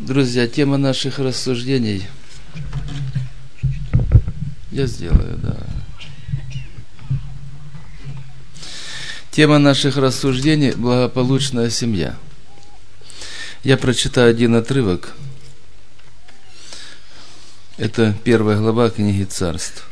Друзья, тема наших рассуждений. Я сделаю, да. Тема наших рассуждений – благополучная семья. Я прочитаю один отрывок. Это 1 глава книги Царств.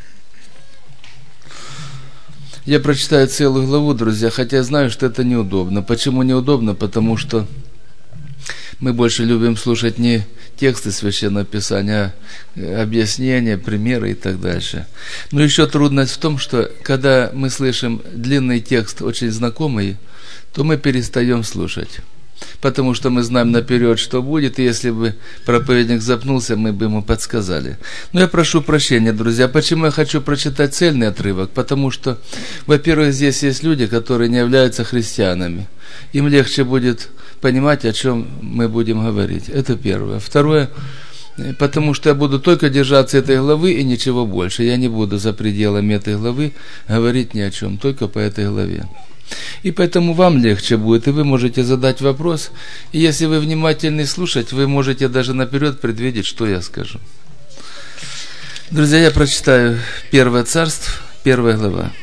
Я прочитаю целую главу, друзья, хотя знаю, что это неудобно. Почему неудобно? Потому что мы больше любим слушать не тексты Священного Писания, а объяснения, примеры и так дальше. Но еще трудность в том, что когда мы слышим длинный текст, очень знакомый, то мы перестаем слушать. Потому что мы знаем наперед, что будет, и если бы проповедник запнулся, мы бы ему подсказали. Но я прошу прощения, друзья, почему я хочу прочитать цельный отрывок? Потому что, во-первых, здесь есть люди, которые не являются христианами. Им легче будет понимать, о чем мы будем говорить. Это первое. Второе, потому что я буду только держаться этой главы и ничего больше. Я не буду за пределами этой главы говорить ни о чем, только по этой главе. И поэтому вам легче будет, и вы можете задать вопрос. И если вы внимательны слушать, вы можете даже наперед предвидеть, что я скажу. Друзья, я прочитаю 1 Царств, 1 глава.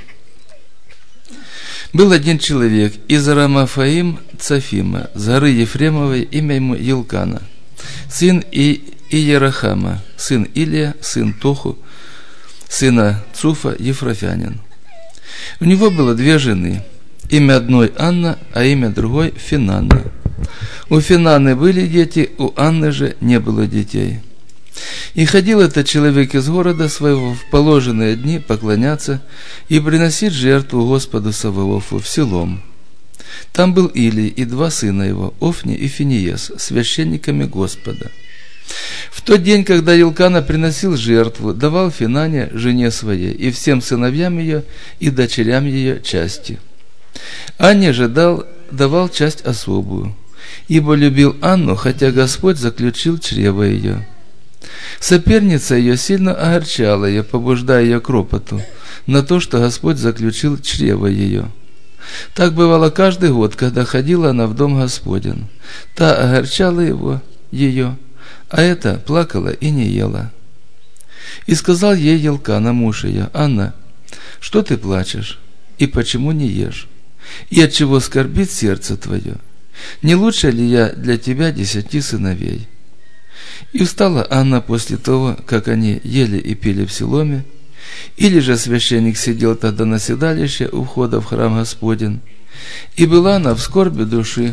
Был один человек из Рамафаим Цафима, с горы Ефремовой, имя ему Елкана, сын Иерахама, сын Илия, сын Тоху, сына Цуфа, ефрафянин. У него было 2 жены. Имя одной Анна, а имя другой Финанна. У Финанны были дети, у Анны же не было детей. И ходил этот человек из города своего в положенные дни поклоняться и приносить жертву Господу Саваофу в Силом. Там был Илий и 2 сына его, Офни и Финиес, священниками Господа. В тот день, когда Елкана приносил жертву, давал Финане, жене своей, и всем сыновьям ее и дочерям ее части. Анне же давал часть особую, ибо любил Анну, хотя Господь заключил чрево ее. Соперница ее сильно огорчала ее, побуждая ее к ропоту, на то, что Господь заключил чрево ее. Так бывало каждый год, когда ходила она в дом Господень. Та огорчала ее, а эта плакала и не ела. И сказал ей Елкана, муж ее: Анна, что ты плачешь, и почему не ешь? И от чего скорбит сердце твое? Не лучше ли я для тебя 10 сыновей? И встала Анна после того, как они ели и пили в Силоме, или же священник сидел тогда на седалище у входа в храм Господень, и была она в скорби души,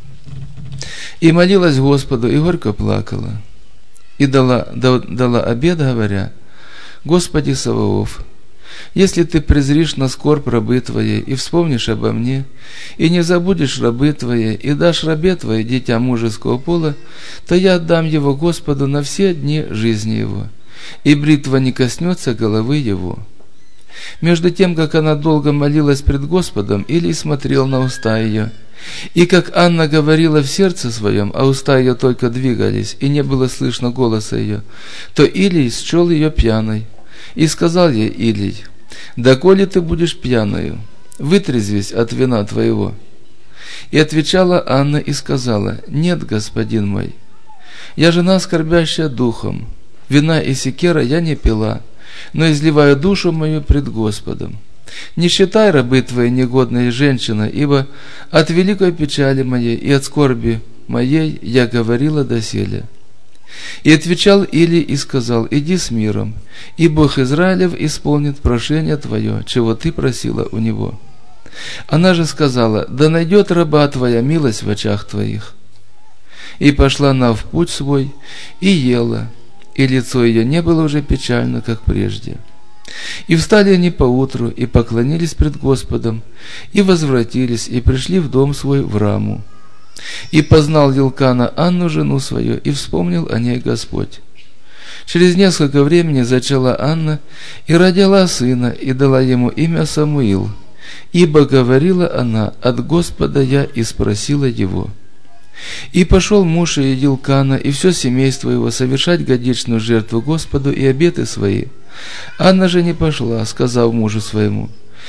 и молилась Господу, и горько плакала, и дала обет, говоря: Господи Саваоф, если ты презришь на скорбь рабы твоей, и вспомнишь обо мне, и не забудешь рабы твоей, и дашь рабе твоей дитя мужеского пола, то я отдам его Господу на все дни жизни его, и бритва не коснется головы его. Между тем, как она долго молилась пред Господом, Илий смотрел на уста ее, и как Анна говорила в сердце своем, а уста ее только двигались, и не было слышно голоса ее, то Илий счел ее пьяной. И сказал ей Илий: доколе ты будешь пьяною, вытрезвись от вина твоего. И отвечала Анна и сказала: нет, господин мой, я жена, скорбящая духом, вина и секера я не пила, но изливаю душу мою пред Господом. Не считай рабы твоей негодной женщиной, ибо от великой печали моей и от скорби моей я говорила доселе. И отвечал Илий и сказал: иди с миром, и Бог Израилев исполнит прошение твое, чего ты просила у него. Она же сказала: да найдет раба твоя милость в очах твоих. И пошла она в путь свой, и ела, и лицо ее не было уже печально, как прежде. И встали они поутру, и поклонились пред Господом, и возвратились, и пришли в дом свой в Раму. И познал Елкана Анну, жену свою, и вспомнил о ней Господь. Через несколько времени зачала Анна, и родила сына, и дала ему имя Самуил, ибо говорила она: от Господа я и спросила его. И пошел муж ее Елкана, и все семейство его, совершать годичную жертву Господу и обеты свои. Анна же не пошла, сказав мужу своему: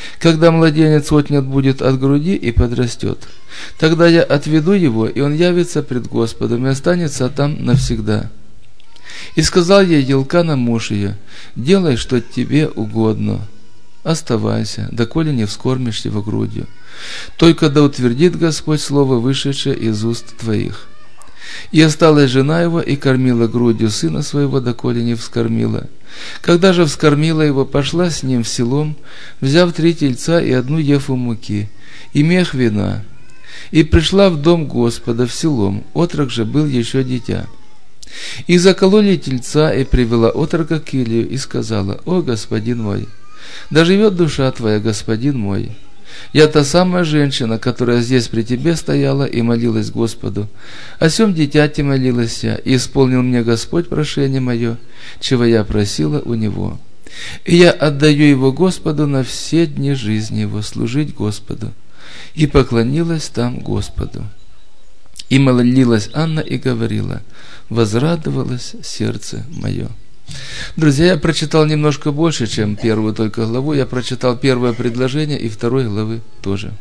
когда младенец отнят будет от груди и подрастет. Тогда я отведу его, и он явится пред Господом, и останется там навсегда. И сказал ей Елкана муж ее: делай, что тебе угодно, оставайся, доколе не вскормишь его грудью. Только да утвердит Господь слово, вышедшее из уст твоих. И осталась жена его, и кормила грудью сына своего, доколе не вскормила. Когда же вскормила его, пошла с ним в селом, взяв 3 тельца и 1 ефу муки, и мех вина, и пришла в дом Господа в селом, отрок же был еще дитя. И закололи тельца, и привела отрока к Илию, и сказала: «О, господин мой, да живет душа твоя, господин мой! Я та самая женщина, которая здесь при тебе стояла и молилась Господу. О сем дитяти молилась я, и исполнил мне Господь прошение мое, чего я просила у него. И я отдаю его Господу на все дни жизни его, служить Господу». И поклонилась там Господу. И молилась Анна и говорила: «Возрадовалось сердце мое». Друзья, я прочитал немножко больше, чем первую только главу. Я прочитал первое предложение и 2 главы тоже.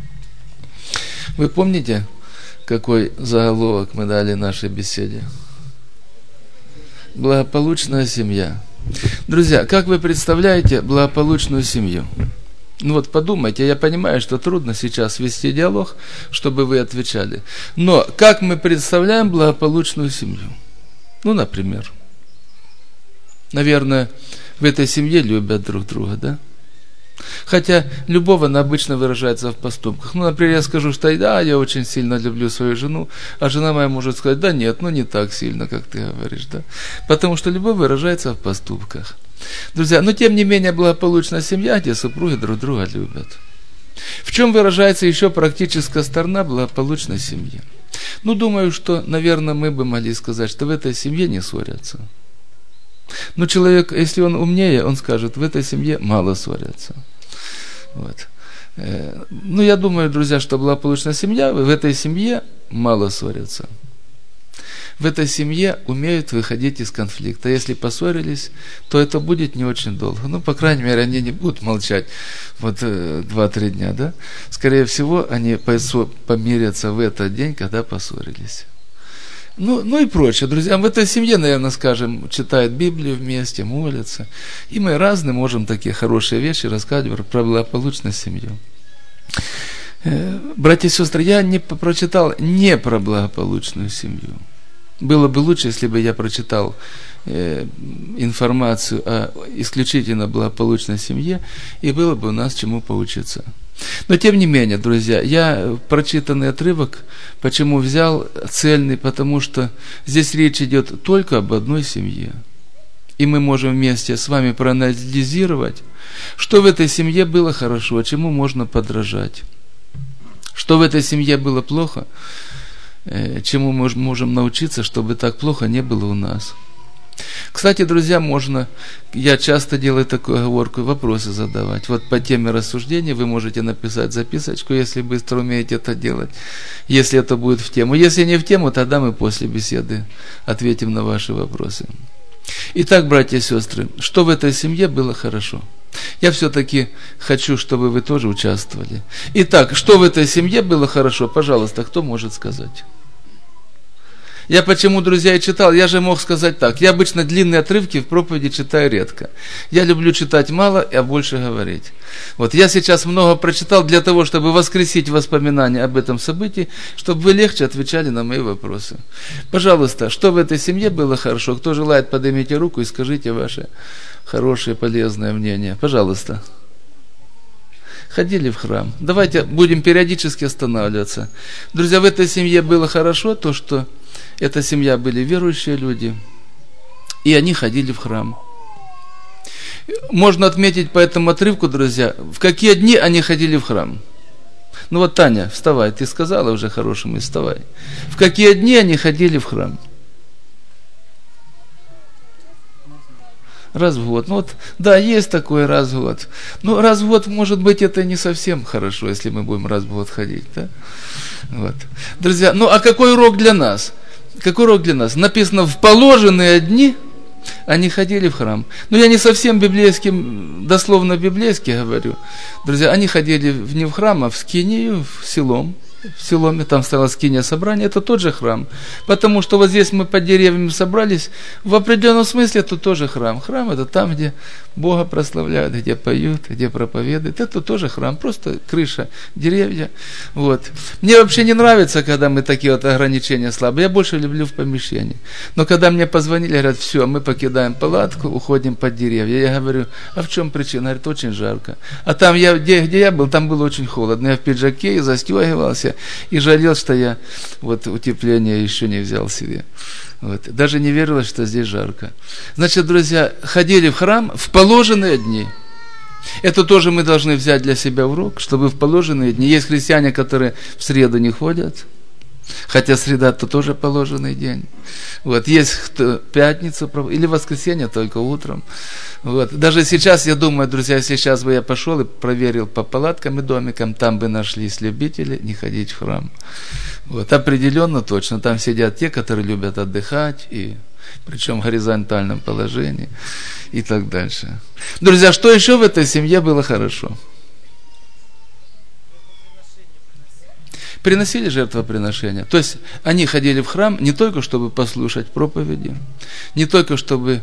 Вы помните, какой заголовок мы дали нашей беседе? Благополучная семья. Друзья, как вы представляете благополучную семью? Ну вот подумайте, я понимаю, что трудно сейчас вести диалог, чтобы вы отвечали. Но как мы представляем благополучную семью? Ну, например, наверное, в этой семье любят друг друга, да? Хотя любовь обычно выражается в поступках. Ну, например, я скажу, что да, я очень сильно люблю свою жену, а жена моя может сказать: да нет, ну не так сильно, как ты говоришь, да? Потому что любовь выражается в поступках. Друзья, но тем не менее благополучная семья, где супруги друг друга любят. В чем выражается еще практическая сторона благополучной семьи? Ну, думаю, что, наверное, мы бы могли сказать, что в этой семье не ссорятся. Но человек, если он умнее, он скажет: в этой семье мало ссорятся. Вот. Ну, я думаю, друзья, что благополучная семья, в этой семье мало ссорятся. В этой семье умеют выходить из конфликта. Если поссорились, то это будет не очень долго. Ну, по крайней мере, они не будут молчать вот 2-3 дня, да? Скорее всего, они помирятся в этот день, когда поссорились. Ну и прочее, друзья. В этой семье, наверное, скажем, читают Библию вместе, молятся. И мы разные можем такие хорошие вещи рассказывать про благополучную семью. Братья и сестры, я не прочитал не про благополучную семью. Было бы лучше, если бы я прочитал информацию о исключительно благополучной семье, и было бы у нас чему поучиться. Но тем не менее, друзья, я прочитанный отрывок почему взял цельный, потому что здесь речь идет только об одной семье. И мы можем вместе с вами проанализировать, что в этой семье было хорошо, чему можно подражать. Что в этой семье было плохо, чему мы можем научиться, чтобы так плохо не было у нас. Кстати, друзья, я часто делаю такую оговорку, вопросы задавать. Вот по теме рассуждения вы можете написать записочку, если быстро умеете это делать, если это будет в тему. Если не в тему, тогда мы после беседы ответим на ваши вопросы. Итак, братья и сестры, что в этой семье было хорошо? Я все-таки хочу, чтобы вы тоже участвовали. Итак, что в этой семье было хорошо? Пожалуйста, кто может сказать? Я почему, друзья, и читал? Я же мог сказать так. Я обычно длинные отрывки в проповеди читаю редко. Я люблю читать мало, а больше говорить. Вот я сейчас много прочитал для того, чтобы воскресить воспоминания об этом событии, чтобы вы легче отвечали на мои вопросы. Пожалуйста, что в этой семье было хорошо? Кто желает, поднимите руку и скажите ваше хорошее, полезное мнение. Пожалуйста. Ходили в храм. Давайте будем периодически останавливаться. Друзья, в этой семье было хорошо то, что эта семья были верующие люди, и они ходили в храм. Можно отметить по этому отрывку, друзья, в какие дни они ходили в храм. Ну вот, Таня, вставай, ты сказала уже хорошему, вставай. В какие дни они ходили в храм? Раз в год. Ну вот, да, есть такой раз в год. Ну, раз в год, может быть, это не совсем хорошо, если мы будем раз в год ходить, да? Вот. Друзья, ну а какой урок для нас? Какой урок для нас? Написано: в положенные дни они ходили в храм. Но я не совсем библейским, дословно библейски говорю. Друзья, они ходили не в храм, а в скинию, в Силоме, там стояла скиния собрания, это тот же храм. Потому что вот здесь мы под деревьями собрались, в определенном смысле это тоже храм. Храм это там, где Бога прославляют, где поют, где проповедуют. Это тоже храм, просто крыша, деревья. Вот. Мне вообще не нравится, когда мы такие вот ограничения слабые. Я больше люблю в помещении. Но когда мне позвонили, говорят, все, мы покидаем палатку, уходим под деревья. Я говорю, а в чем причина? Говорят, очень жарко. А там, где я был, там было очень холодно. Я в пиджаке застегивался и жалел, что я вот утепление еще не взял себе. Вот. Даже не верилось, что здесь жарко. Значит, друзья, ходили в храм в положенные дни. Это тоже мы должны взять для себя урок, чтобы в положенные дни. Есть христиане, которые в среду не ходят, хотя среда это тоже положенный день. Вот. Есть кто пятницу или воскресенье только утром. Вот. Даже сейчас, я думаю, друзья, если сейчас бы я пошел и проверил по палаткам и домикам, там бы нашлись любители не ходить в храм. Вот. Определенно точно. Там сидят те, которые любят отдыхать, и причем в горизонтальном положении и так дальше. Друзья, что еще в этой семье было хорошо? Приносили жертвоприношения. То есть они ходили в храм не только чтобы послушать проповеди, не только чтобы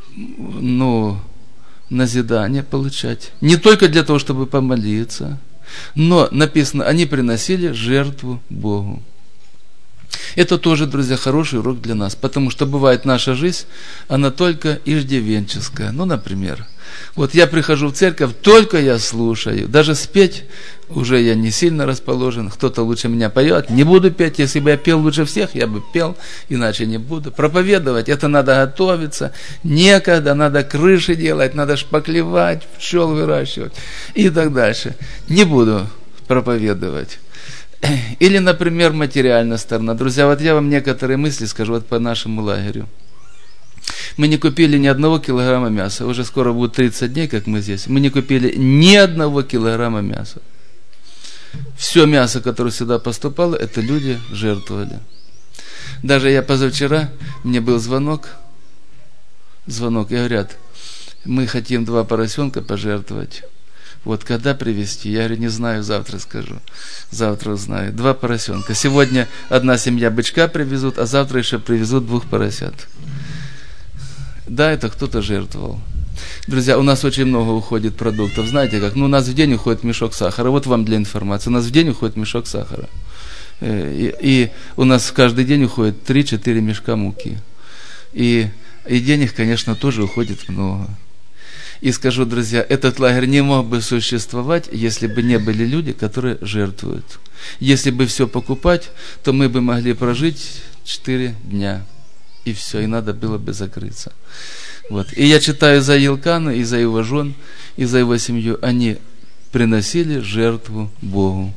назидание получать, не только для того, чтобы помолиться, но написано, они приносили жертву Богу. Это тоже, друзья, хороший урок для нас, потому что бывает наша жизнь, она только иждивенческая. Например, вот я прихожу в церковь, только я слушаю, даже спеть уже я не сильно расположен, кто-то лучше меня поет, не буду петь, если бы я пел лучше всех, я бы пел, иначе не буду. Проповедовать, это надо готовиться, некогда, надо крыши делать, надо шпаклевать, пчел выращивать и так дальше. Не буду проповедовать. Или, например, материальная сторона. Друзья, вот я вам некоторые мысли скажу вот по нашему лагерю. Мы не купили ни 1 килограмма мяса. Уже скоро будет 30 дней, как мы здесь. Мы не купили ни 1 килограмма мяса. Все мясо, которое сюда поступало, это люди жертвовали. Даже я позавчера, мне был звонок, и говорят, мы хотим 2 поросенка пожертвовать. Вот когда привезти? Я говорю, не знаю, завтра скажу. Завтра узнаю. 2 поросенка. Сегодня одна семья бычка привезут, а завтра еще привезут 2 поросят. Да, это кто-то жертвовал. Друзья, у нас очень много уходит продуктов. Знаете как? У нас в день уходит мешок сахара. Вот вам для информации. У нас в день уходит мешок сахара. И у нас каждый день уходит 3-4 мешка муки. И денег, конечно, тоже уходит много. И скажу, друзья, этот лагерь не мог бы существовать, если бы не были люди, которые жертвуют. Если бы все покупать, то мы бы могли прожить 4 дня. И все, и надо было бы закрыться. Вот. И я читаю за Елкана, и за его жен, и за его семью. Они приносили жертву Богу.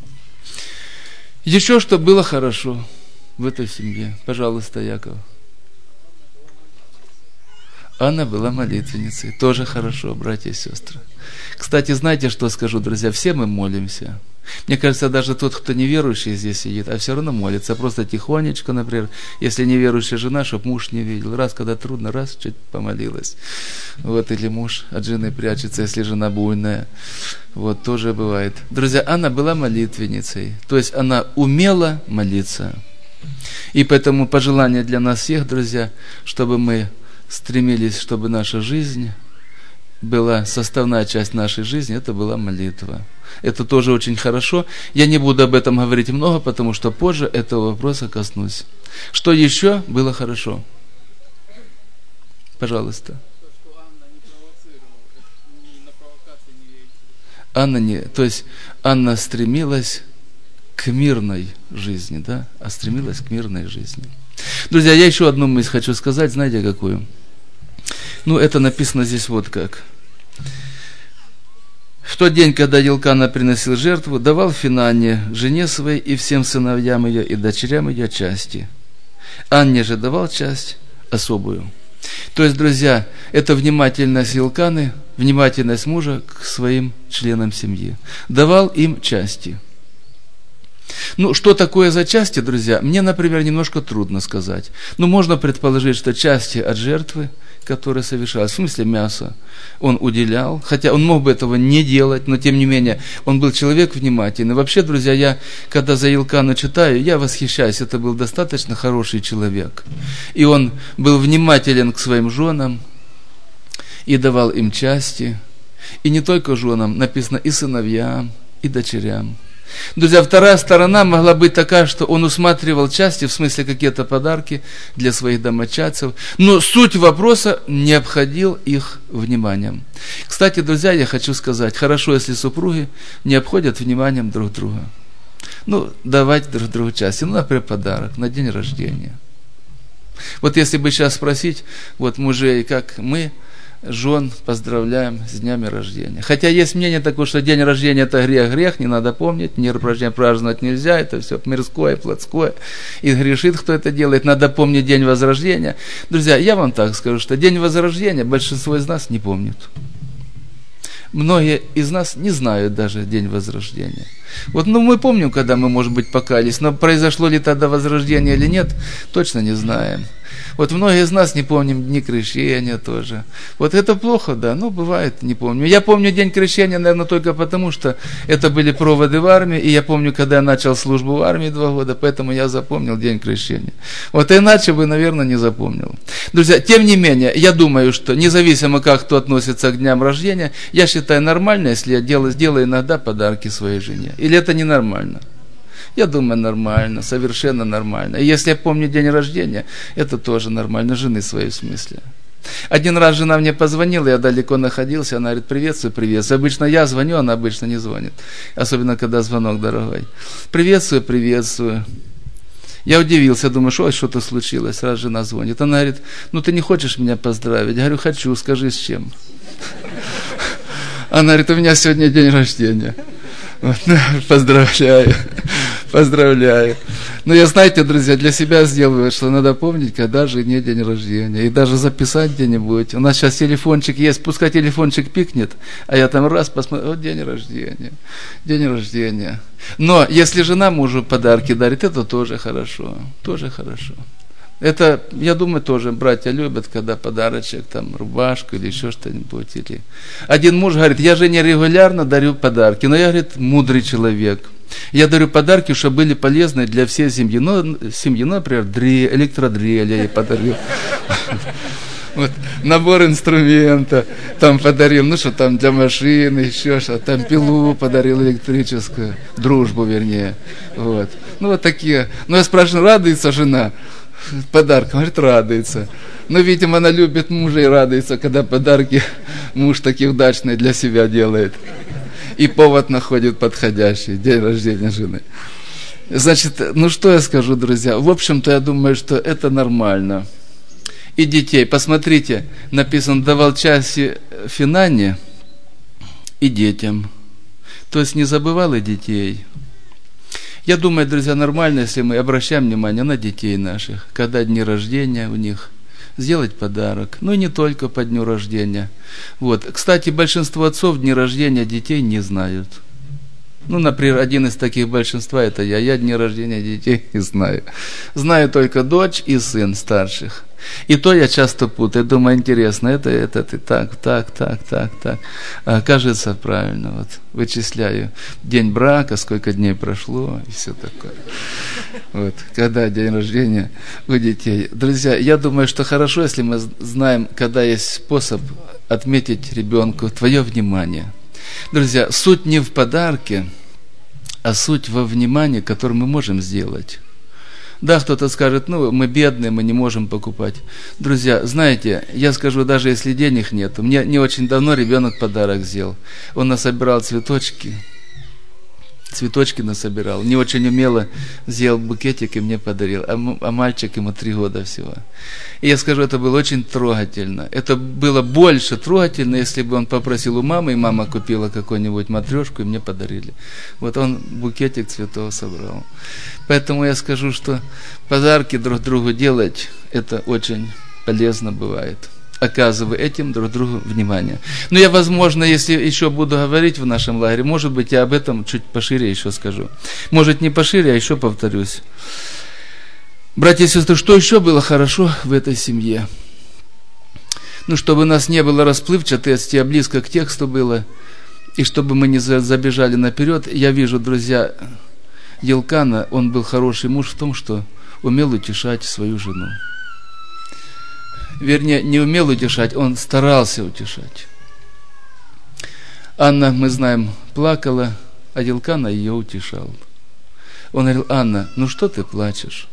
Еще что было хорошо в этой семье? Пожалуйста, Яков. Анна была молитвенницей. Тоже хорошо, братья и сестры. Кстати, знаете, что скажу, друзья? Все мы молимся. Мне кажется, даже тот, кто неверующий здесь сидит, а все равно молится. Просто тихонечко, например, если неверующая жена, чтобы муж не видел. Раз, когда трудно, раз, чуть помолилась. Вот, или муж от жены прячется, если жена буйная. Вот, тоже бывает. Друзья, Анна была молитвенницей. То есть, она умела молиться. И поэтому пожелание для нас всех, друзья, чтобы мы стремились, чтобы наша жизнь была, составная часть нашей жизни, это была молитва. Это тоже очень хорошо. Я не буду об этом говорить много, потому что позже этого вопроса коснусь. Что еще было хорошо? Пожалуйста. Анна стремилась к мирной жизни, да? Стремилась к мирной жизни. Друзья, я еще одну мысль хочу сказать, знаете какую? Это написано здесь вот как. В тот день, когда Елкана приносил жертву, давал Финане, жене своей, и всем сыновьям ее, и дочерям ее части. Анне же давал часть особую. То есть, друзья, это внимательность Елканы, внимательность мужа к своим членам семьи. Давал им части. Ну, что такое за части, друзья, мне, например, немножко трудно сказать. Ну, можно предположить, что части от жертвы, которые совершались, в смысле мяса, он уделял, хотя он мог бы этого не делать, но тем не менее, он был человек внимательный. Вообще, друзья, я, когда за Илкану читаю, я восхищаюсь, это был достаточно хороший человек. И он был внимателен к своим женам и давал им части. И не только женам, написано и сыновьям, и дочерям. Друзья, вторая сторона могла быть такая, что он усматривал части, в смысле какие-то подарки для своих домочадцев, но суть вопроса не обходил их вниманием. Кстати, друзья, я хочу сказать, хорошо, если супруги не обходят вниманием друг друга. Ну, давать друг другу части, ну, например, подарок на день рождения. Вот если бы сейчас спросить, вот мужей, как мы жен поздравляем с днями рождения. Хотя есть мнение такое, что день рождения это грех, не надо помнить, день рождения праздновать нельзя, это все мирское, плотское, и грешит, кто это делает, надо помнить день возрождения. Друзья, я вам так скажу, что день возрождения большинство из нас не помнит. Многие из нас не знают даже день возрождения. Вот, ну, мы помним, когда мы, может быть, покаялись, но произошло ли тогда возрождение или нет, точно не знаем. Вот многие из нас не помним дни крещения тоже. Вот это плохо, да, ну, бывает, не помню. Я помню день крещения, наверное, только потому, что это были проводы в армии, и я помню, когда я начал службу в армии 2 года, поэтому я запомнил день крещения. Вот иначе бы, наверное, не запомнил. Друзья, тем не менее, я думаю, что независимо, как кто относится к дням рождения, я считаю нормально, если я делаю иногда подарки своей жене. Или это ненормально? Я думаю, нормально, совершенно нормально. И если я помню день рождения, это тоже нормально, жены своей в смысле. Один раз жена мне позвонила, я далеко находился, она говорит, приветствую, приветствую. Обычно я звоню, она обычно не звонит. Особенно, когда звонок дорогой. Приветствую, приветствую. Я удивился, думаю, что-то случилось, раз жена звонит. Она говорит, ну ты не хочешь меня поздравить? Я говорю, хочу, скажи с чем. Она говорит, у меня сегодня день рождения. Вот, поздравляю. Но я, знаете, друзья, для себя сделаю, что надо помнить, когда же не день рождения. И даже записать где-нибудь. У нас сейчас телефончик есть, пускай телефончик пикнет, а я там раз посмотрю, вот день рождения. Но если жена мужу подарки дарит, это тоже хорошо. Это, я думаю, тоже братья любят, когда подарочек, там, рубашку или еще что-нибудь. Или... Один муж говорит, я жене регулярно дарю подарки, но я, говорит, мудрый человек. Я дарю подарки, чтобы были полезны для всей семьи. Ну, например, электродрель я ей подарил. Вот, набор инструмента там подарил, ну что там для машины, еще что, там пилу подарил электрическую, дружбу вернее. Вот. Ну вот такие. Ну я спрашиваю, радуется жена подарком? Говорит, радуется. Но, видимо, она любит мужа и радуется, когда подарки муж такие удачные для себя делает. И повод находит подходящий, день рождения жены. Значит, ну что я скажу, друзья? В общем-то, я думаю, что это нормально. И детей, посмотрите, написано, давал части Финане и детям. То есть не забывал и детей. Я думаю, друзья, нормально, если мы обращаем внимание на детей наших, когда дни рождения у них, сделать подарок. Ну и не только по дню рождения. Вот. Кстати, большинство отцов дни рождения детей не знают. Ну, например, один из таких большинства это я. Я дни рождения детей не знаю. Знаю только дочь и сын старших. И то я часто путаю. Думаю, интересно, это ты так. А кажется, правильно. Вот вычисляю день брака, сколько дней прошло и все такое. Вот, когда день рождения у детей. Друзья, я думаю, что хорошо, если мы знаем, когда есть способ отметить ребенку твое внимание. Друзья, суть не в подарке, а суть во внимании, которое мы можем сделать. Да, кто-то скажет, ну, мы бедные, мы не можем покупать. Друзья, знаете, я скажу, даже если денег нет, мне не очень давно ребенок подарок сделал. Он насобирал цветочки насобирал. Не очень умело сделал букетик и мне подарил. А мальчик ему 3 года всего. И я скажу, это было очень трогательно. Это было больше трогательно, если бы он попросил у мамы, и мама купила какую-нибудь матрешку, и мне подарили. Вот он букетик цветов собрал. Поэтому я скажу, что подарки друг другу делать, это очень полезно бывает. оказывая этим друг другу внимание. Но я, возможно, если еще буду говорить в нашем лагере, может быть, я об этом чуть пошире еще скажу. Может, не пошире, а еще повторюсь. Братья и сестры, что еще было хорошо в этой семье? Ну, чтобы у нас не было расплывчатости, а близко к тексту было, и чтобы мы не забежали наперед, я вижу, друзья, Елкана, он был хороший муж в том, что умел утешать свою жену. Вернее, не умел утешать, он старался утешать. Анна, мы знаем, плакала, а Елкана ее утешал. Он говорил: Анна, ну что ты плачешь?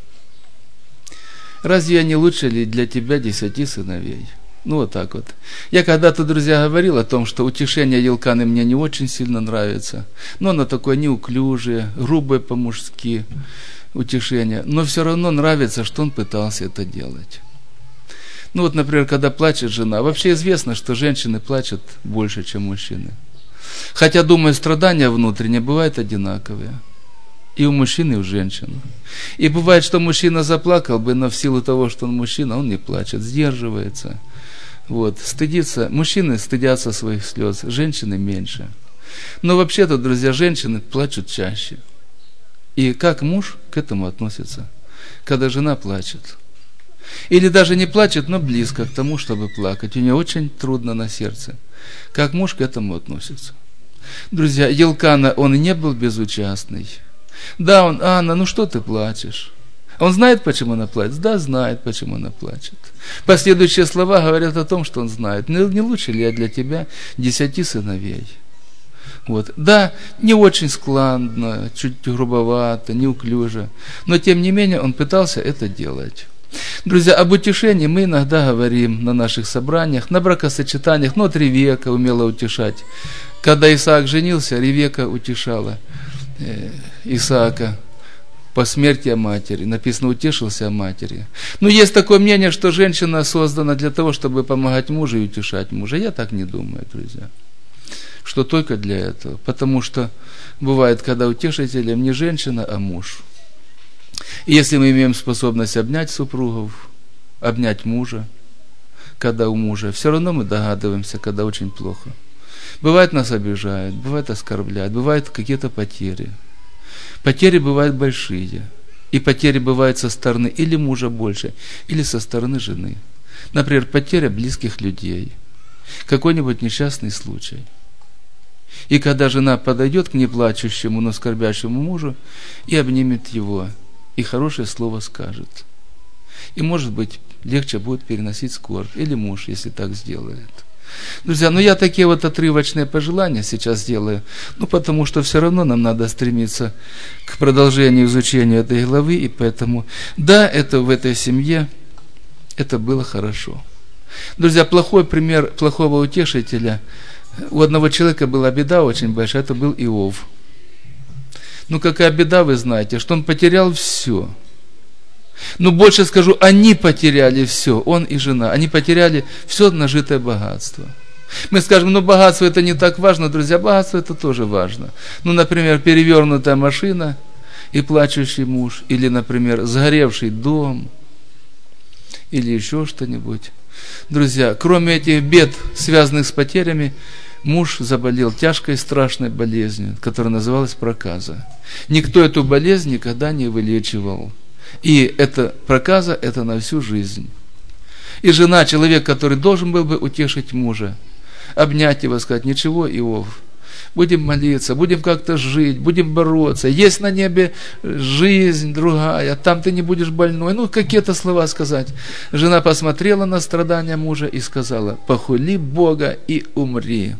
Разве я не лучше ли для тебя 10 сыновей? Ну, вот так вот. Я когда-то, друзья, говорил о том, что утешение Елканы мне не очень сильно нравится. Но оно такое неуклюжее, грубое по-мужски утешение. Но все равно нравится, что он пытался это делать. Ну, вот, например, когда плачет жена. Вообще известно, что женщины плачут больше, чем мужчины. Хотя, думаю, страдания внутренние бывают одинаковые. И у мужчин, и у женщин. И бывает, что мужчина заплакал бы, но в силу того, что он мужчина, он не плачет, сдерживается. Вот, стыдится. Мужчины стыдятся своих слез, женщины меньше. Но вообще-то, друзья, женщины плачут чаще. И как муж к этому относится, когда жена плачет? Или даже не плачет, но близко к тому, чтобы плакать. У нее очень трудно на сердце. Как муж к этому относится? Друзья, Елкана, он не был безучастный. Да, он: Анна, ну что ты плачешь? Он знает, почему она плачет? Да, знает, почему она плачет. Последующие слова говорят о том, что он знает. Не лучше ли я для тебя 10 сыновей? Вот. Да, не очень складно, чуть грубовато, неуклюже, но тем не менее он пытался это делать. Друзья, об утешении мы иногда говорим на наших собраниях, на бракосочетаниях. Но вот Ревека умела утешать. Когда Исаак женился, Ревека утешала Исаака по смерти о матери. Написано: утешился о матери. Но есть такое мнение, что женщина создана для того, чтобы помогать мужу и утешать мужа. Я так не думаю, друзья, что только для этого. Потому что бывает, когда утешителем не женщина, а муж. И если мы имеем способность обнять супругов, обнять мужа, когда у мужа, все равно мы догадываемся, когда очень плохо. Бывает, нас обижают, бывает, оскорбляют, бывают какие-то потери. Потери бывают большие. И потери бывают со стороны или мужа больше, или со стороны жены. Например, потеря близких людей. Какой-нибудь несчастный случай. И когда жена подойдет к неплачущему, но скорбящему мужу и обнимет его, и хорошее слово скажет. И, может быть, легче будет переносить скорбь. Или муж, если так сделает. Друзья, я такие вот отрывочные пожелания сейчас делаю, потому что все равно нам надо стремиться к продолжению изучения этой главы, и поэтому, да, это в этой семье, это было хорошо. Друзья, плохой пример плохого утешителя. У одного человека была беда очень большая, это был Иов. Какая беда, вы знаете, что он потерял все. Больше скажу, они потеряли все, он и жена. Они потеряли все нажитое богатство. Мы скажем, богатство это не так важно, друзья, богатство это тоже важно. Например, перевернутая машина и плачущий муж, или, например, сгоревший дом, или еще что-нибудь. Друзья, кроме этих бед, связанных с потерями, муж заболел тяжкой страшной болезнью, которая называлась проказа. Никто эту болезнь никогда не вылечивал. И эта проказа, это на всю жизнь. И жена, человек, который должен был бы утешить мужа, обнять его, сказать: ничего, Иов, будем молиться, будем как-то жить, будем бороться, есть на небе жизнь другая, там ты не будешь больной, какие-то слова сказать. Жена посмотрела на страдания мужа и сказала: похули Бога и умри.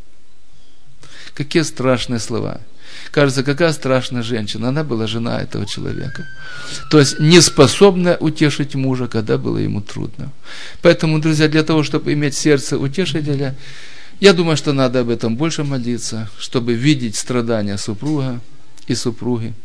Какие страшные слова. Кажется, какая страшная женщина. Она была жена этого человека. То есть, не способная утешить мужа, когда было ему трудно. Поэтому, друзья, для того, чтобы иметь сердце утешителя, я думаю, что надо об этом больше молиться, чтобы видеть страдания супруга и супруги.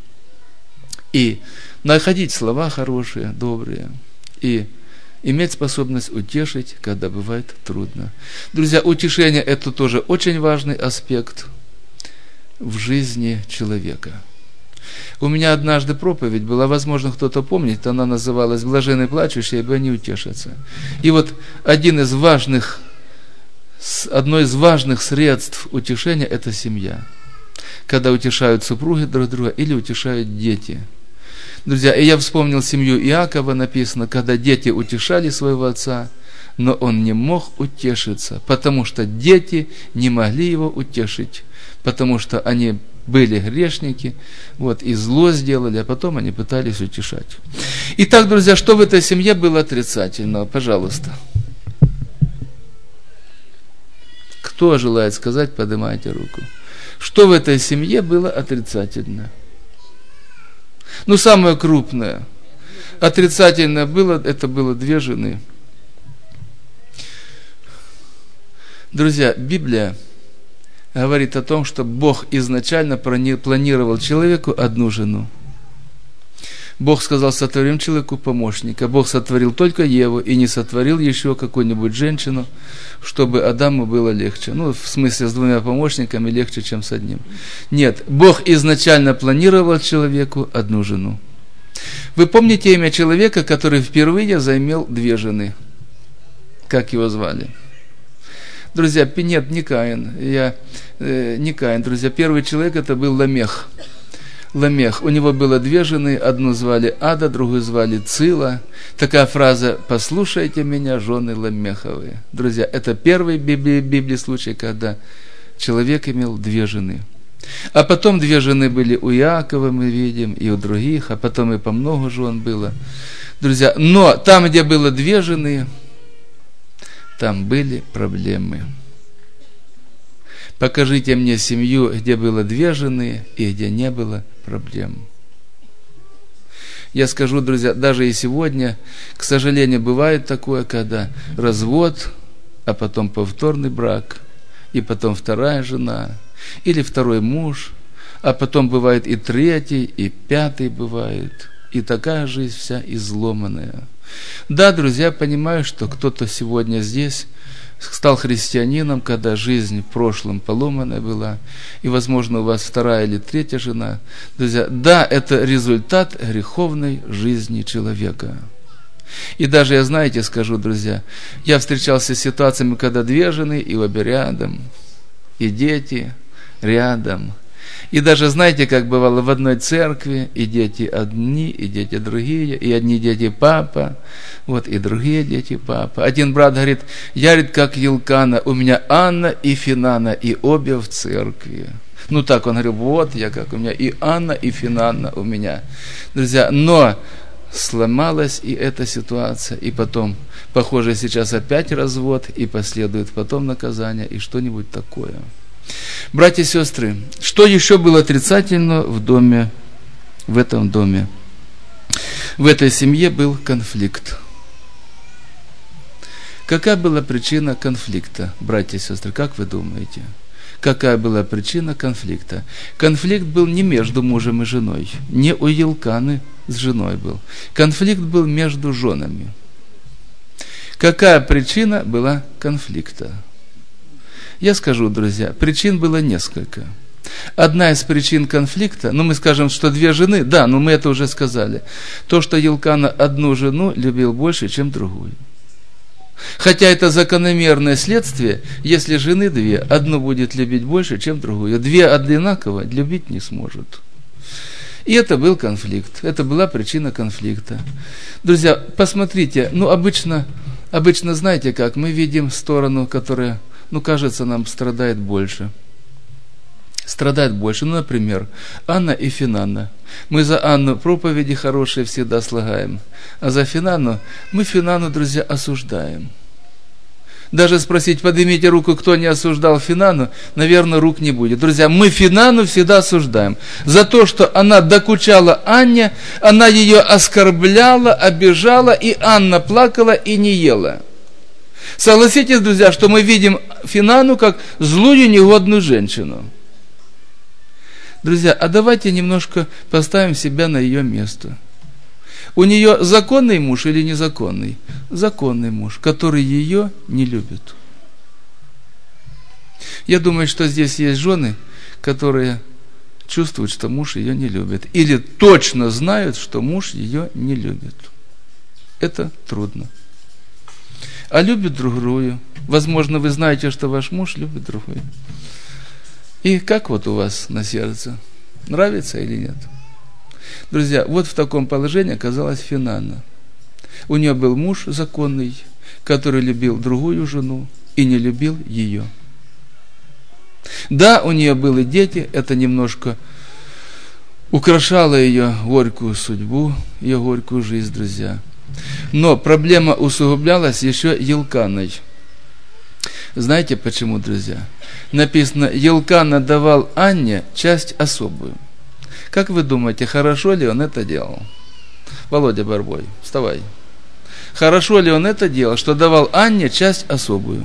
И находить слова хорошие, добрые. И иметь способность утешить, когда бывает трудно. Друзья, утешение – это тоже очень важный аспект в жизни человека. У меня однажды проповедь была, возможно, кто-то помнит, она называлась «Блаженны плачущие, ибо они утешатся». И вот одно из важных средств утешения – это семья. Когда утешают супруги друг друга или утешают дети. Друзья, и я вспомнил семью Иакова, написано, когда дети утешали своего отца, но он не мог утешиться, потому что дети не могли его утешить, потому что они были грешники, и зло сделали, а потом они пытались утешать. Итак, друзья, что в этой семье было отрицательного? Пожалуйста. Кто желает сказать, поднимайте руку. Что в этой семье было отрицательно? Самое крупное. Отрицательное это было 2 жены. Друзья, Библия говорит о том, что Бог изначально планировал человеку 1 жену. Бог сказал, сотворим человеку помощника. Бог сотворил только Еву и не сотворил еще какую-нибудь женщину, чтобы Адаму было легче. В смысле, с 2 помощниками легче, чем с 1. Нет, Бог изначально планировал человеку 1 жену. Вы помните имя человека, который впервые заимел 2 жены? Как его звали? Друзья, нет, не Каин. Не Каин, друзья. Первый человек это был Ламех. Ламех. У него было 2 жены, одну звали Ада, другую звали Цила. Такая фраза «послушайте меня, жены Ламеховые». Друзья, это первый в Библии случай, когда человек имел 2 жены. А потом 2 жены были у Иакова, мы видим, и у других, а потом и по много жен было. Друзья, но там, где было 2 жены, там были проблемы. Покажите мне семью, где было 2 жены и где не было проблем. Я скажу, друзья, даже и сегодня, к сожалению, бывает такое, когда развод, а потом повторный брак, и потом 2-я жена, или 2-й муж, а потом бывает и 3-й, и 5-й бывает, и такая жизнь вся изломанная. Да, друзья, понимаю, что кто-то сегодня здесь стал христианином, когда жизнь в прошлом поломанная была, и, возможно, у вас 2-я или 3-я жена. Друзья, да, это результат греховной жизни человека. И даже я, знаете, скажу, друзья, я встречался с ситуациями, когда 2 жены, и обе рядом, и дети рядом. И даже, знаете, как бывало в одной церкви, и дети одни, и дети другие, и одни дети папа, и другие дети папа. Один брат говорит, я, как Елкана, у меня Анна и Финана, и обе в церкви. Так он говорит, я как у меня и Анна, и Финана у меня. Друзья, но сломалась и эта ситуация, и потом, похоже, сейчас опять развод, и последует потом наказание, и что-нибудь такое. Братья и сестры, что еще было отрицательно в этом доме? В этой семье был конфликт. Какая была причина конфликта, братья и сестры, как вы думаете? Какая была причина конфликта? Конфликт был не между мужем и женой, не у Елканы с женой был. Конфликт был между женами. Какая причина была конфликта? Я скажу, друзья, причин было несколько. Одна из причин конфликта, мы скажем, что 2 жены, да, но мы это уже сказали. То, что Елкана 1 жену любил больше, чем другую. Хотя это закономерное следствие, если жены 2, одну будет любить больше, чем другую. 2 одинаково любить не сможет. И это был конфликт, это была причина конфликта. Друзья, посмотрите, обычно, знаете как, мы видим сторону, которая, кажется, нам страдает больше. Например, Анна и Финанна. Мы за Анну проповеди хорошие всегда слагаем, а за Финанну, мы Финанну, друзья, осуждаем. Даже спросить, поднимите руку, кто не осуждал Финанну, наверное, рук не будет. Друзья, мы Финанну всегда осуждаем за то, что она докучала Анне, она ее оскорбляла, обижала, и Анна плакала и не ела. Согласитесь, друзья, что мы видим Финанну как злую, негодную женщину. Друзья, а давайте немножко поставим себя на ее место. У нее законный муж или незаконный? Законный муж, который ее не любит. Я думаю, что здесь есть жены, которые чувствуют, что муж ее не любит. Или точно знают, что муж ее не любит. Это трудно. А любит другую. Возможно, вы знаете, что ваш муж любит другую. И как вот у вас на сердце? Нравится или нет? Друзья, вот в таком положении оказалась Финанна. У нее был муж законный, который любил другую жену и не любил ее. Да, у нее были дети, это немножко украшало ее горькую судьбу, ее горькую жизнь, друзья. Но проблема усугублялась еще Елканой. Знаете почему, друзья? Написано, Елкана давал Анне часть особую. Как вы думаете, хорошо ли он это делал? Володя Барбой, вставай. Хорошо ли он это делал, что давал Анне часть особую?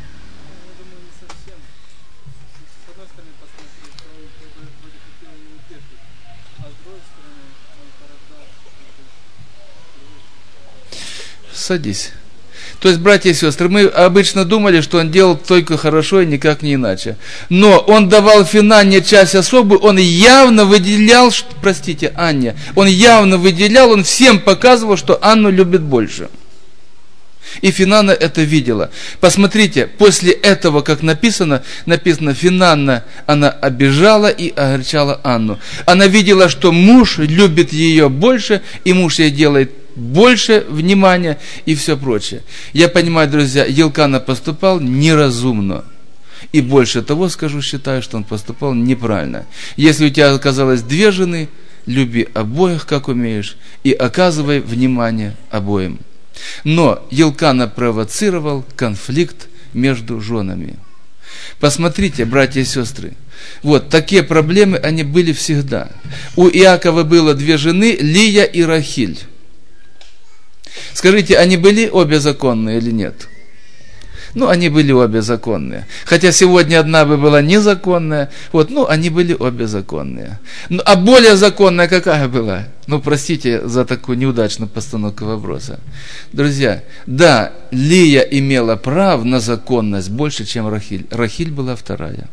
Садись. То есть, братья и сестры, мы обычно думали, что он делал только хорошо и никак не иначе. Но он давал Финанне часть особую, он явно выделял, Анне, он явно выделял, он всем показывал, что Анну любит больше. И Финанна это видела. Посмотрите, после этого, как написано, Финанна, она обижала и огорчала Анну. Она видела, что муж любит ее больше, и муж ей делает больше внимания и все прочее. Я понимаю, друзья, Елкана поступал неразумно. И больше того скажу, считаю, что он поступал неправильно. Если у тебя оказалось 2 жены, люби обоих, как умеешь, и оказывай внимание обоим. Но Елкана провоцировал конфликт между женами. Посмотрите, братья и сестры, вот такие проблемы, они были всегда. У Иакова было 2 жены, Лия и Рахиль. Скажите, они были обе законные или нет? Ну, они были обе законные. Хотя сегодня одна бы была незаконная, они были обе законные. А более законная какая была? Простите за такую неудачную постановку вопроса. Друзья, да, Лия имела право на законность больше, чем Рахиль. Рахиль была вторая.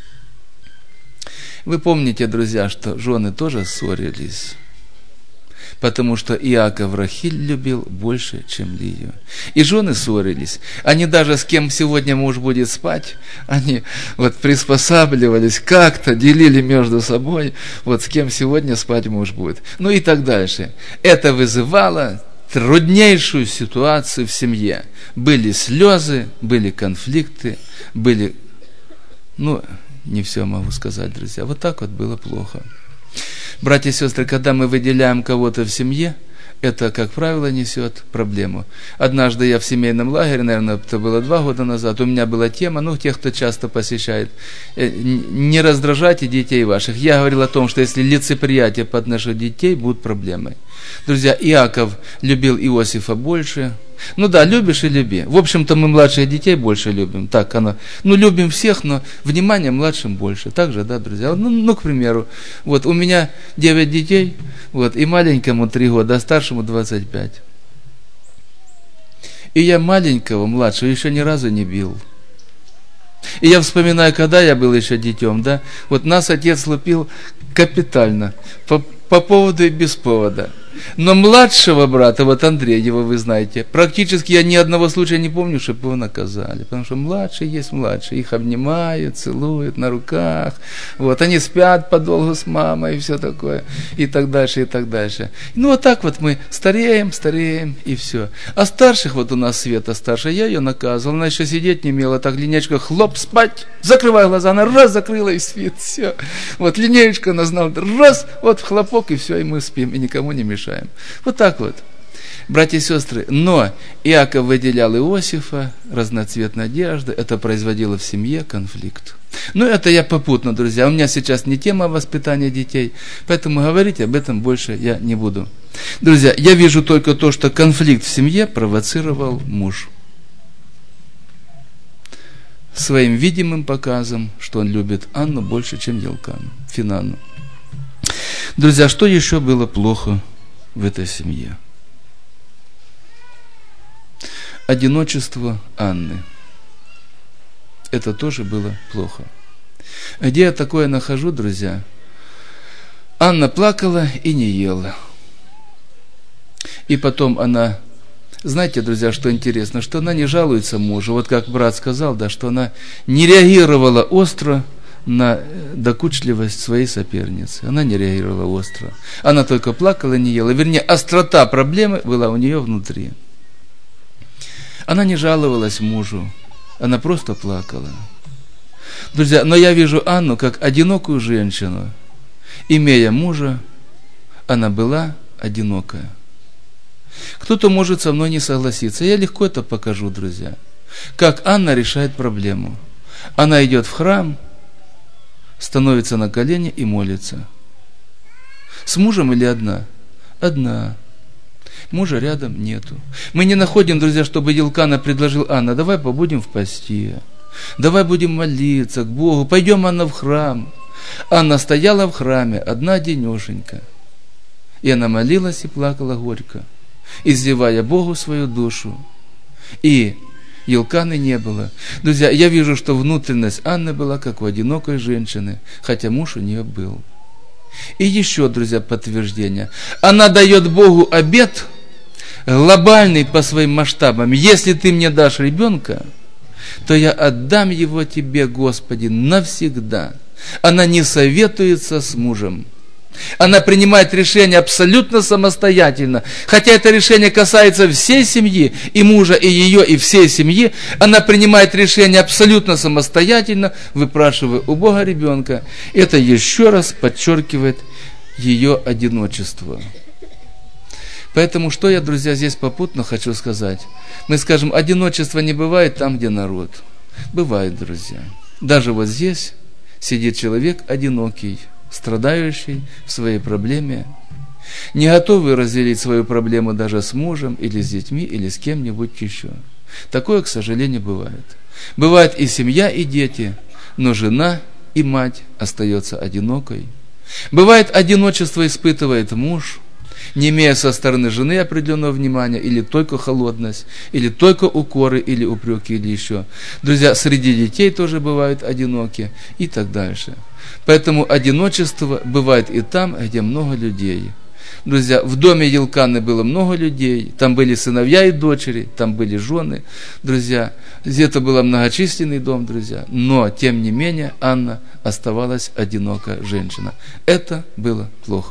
Вы помните, друзья, что жены тоже ссорились. Потому что Иаков Рахиль любил больше, чем Лию. И жены ссорились. Они даже с кем сегодня муж будет спать, они приспосабливались, как-то делили между собой, с кем сегодня спать муж будет. И так дальше. Это вызывало труднейшую ситуацию в семье. Были слезы, были конфликты, были... не все могу сказать, друзья. Вот так было плохо. Братья и сестры, когда мы выделяем кого-то в семье, это, как правило, несет проблему. Однажды я в семейном лагере, наверное, это было 2 года назад, у меня была тема, тех, кто часто посещает, не раздражайте детей ваших. Я говорил о том, что если лицеприятие по отношению к детей, будут проблемы. Друзья, Иаков любил Иосифа больше. Любишь и люби. В общем-то, мы младших детей больше любим. Так оно. Любим всех, но внимание младшим больше. Так же, да, друзья? К примеру, у меня 9 детей, и маленькому 3 года, а старшему 25. И я маленького, младшего еще ни разу не бил. И я вспоминаю, когда я был еще детем, да, нас отец лупил капитально, по поводу и без повода. Но младшего брата, Андрея, его вы знаете, практически я ни одного случая не помню, чтобы его наказали. Потому что младший есть младший. Их обнимают, целуют на руках. Они спят подолгу с мамой и все такое. И так дальше, и так дальше. Так мы стареем, и все. А старших, у нас Света старшая, я ее наказывал. Она еще сидеть не умела. Так линейка, хлоп, спать. Закрывай глаза. Она раз закрыла и спит. Все. Линеечка она знала. Раз, в хлопок и все, и мы спим. И никому не мешаем. Так. Братья и сестры, но Иаков выделял Иосифа, разноцветная одежда, это производило в семье конфликт. Это я попутно, друзья, у меня сейчас не тема воспитания детей, поэтому говорить об этом больше я не буду. Друзья, я вижу только то, что конфликт в семье провоцировал муж. Своим видимым показом, что он любит Анну больше, чем Елкану, Финанну. Друзья, что еще было плохо в этой семье? Одиночество Анны. Это тоже было плохо. Где я такое нахожу, друзья? Анна плакала и не ела. И потом она, знаете, друзья, что интересно, что она не жалуется мужу. Вот как брат сказал, да, что она не реагировала остро на докучливость своей соперницы. Она не реагировала остро. Она только плакала и не ела. Вернее, острота проблемы была у нее внутри. Она не жаловалась мужу. Она просто плакала. Друзья, но я вижу Анну как одинокую женщину. Имея мужа, она была одинокая. Кто-то может со мной не согласиться. Я легко это покажу, друзья. Как Анна решает проблему. Она идет в храм, становится на колени и молится. С мужем или одна? Одна. Мужа рядом нету. Мы не находим, друзья, чтобы Елкана предложил: Анна, давай побудем в посте. Давай будем молиться к Богу. Пойдем, Анна, в храм. Анна стояла в храме, одна-денешенька. И она молилась и плакала горько, изливая Богу свою душу. И Елканы не было. Друзья, я вижу, что внутренность Анны была как у одинокой женщины, хотя муж у нее был. И еще, друзья, подтверждение. Она дает Богу обет, глобальный по своим масштабам. Если ты мне дашь ребенка, то я отдам его тебе, Господи, навсегда. Она не советуется с мужем. Она принимает решение абсолютно самостоятельно. Хотя это решение касается всей семьи, и мужа, и ее, и всей семьи. Она принимает решение абсолютно самостоятельно, выпрашивая у Бога ребенка. Это еще раз подчеркивает ее одиночество. Поэтому, что я, друзья, здесь попутно хочу сказать. Мы скажем, одиночество не бывает там, где народ. Бывает, друзья. Даже вот здесь сидит человек одинокий, страдающий в своей проблеме, не готовый разделить свою проблему даже с мужем, или с детьми, или с кем-нибудь еще. Такое, к сожалению, бывает. Бывает и семья, и дети, но жена и мать остается одинокой. Бывает, одиночество испытывает муж, не имея со стороны жены определенного внимания, или только холодность, или только укоры, или упреки, или еще. Друзья, среди детей тоже бывают одиноки, и так дальше. Поэтому одиночество бывает и там, где много людей. Друзья, в доме Елканы было много людей, там были сыновья и дочери, там были жены. Друзья, это был многочисленный дом, друзья, но, тем не менее, Анна оставалась одинокая женщина. Это было плохо.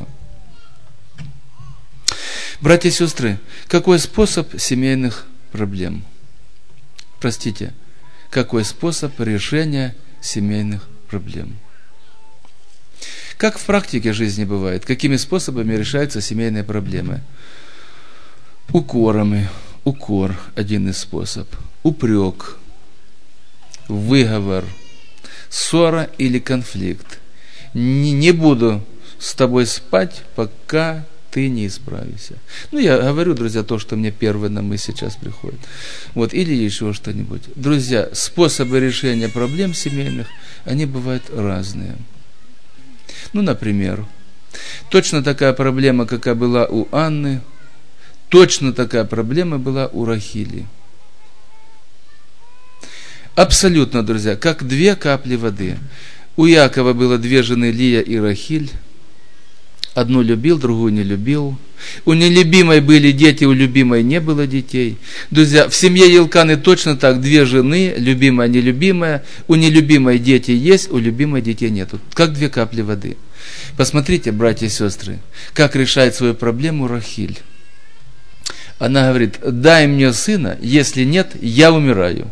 Братья и сестры, какой способ семейных проблем? Простите, какой способ решения семейных проблем? Как в практике жизни бывает? Какими способами решаются семейные проблемы? Укорами. Укор – один из способов. Упрек, выговор, ссора или конфликт. Не буду с тобой спать, пока ты не исправишься. Я говорю, друзья, то, что мне первое на мысль сейчас приходит. Или еще что-нибудь. Друзья, способы решения проблем семейных, они бывают разные. Например, точно такая проблема, какая была у Анны, точно такая проблема была у Рахили. Абсолютно, друзья, как две капли воды. У Якова было две жены, Лия и Рахиль. Одну любил, другую не любил. У нелюбимой были дети, у любимой не было детей. Друзья, в семье Елканы точно так, две жены, любимая, нелюбимая. У нелюбимой дети есть, у любимой детей нету. Как две капли воды. Посмотрите, братья и сестры, как решает свою проблему Рахиль. Она говорит: дай мне сына, если нет, я умираю.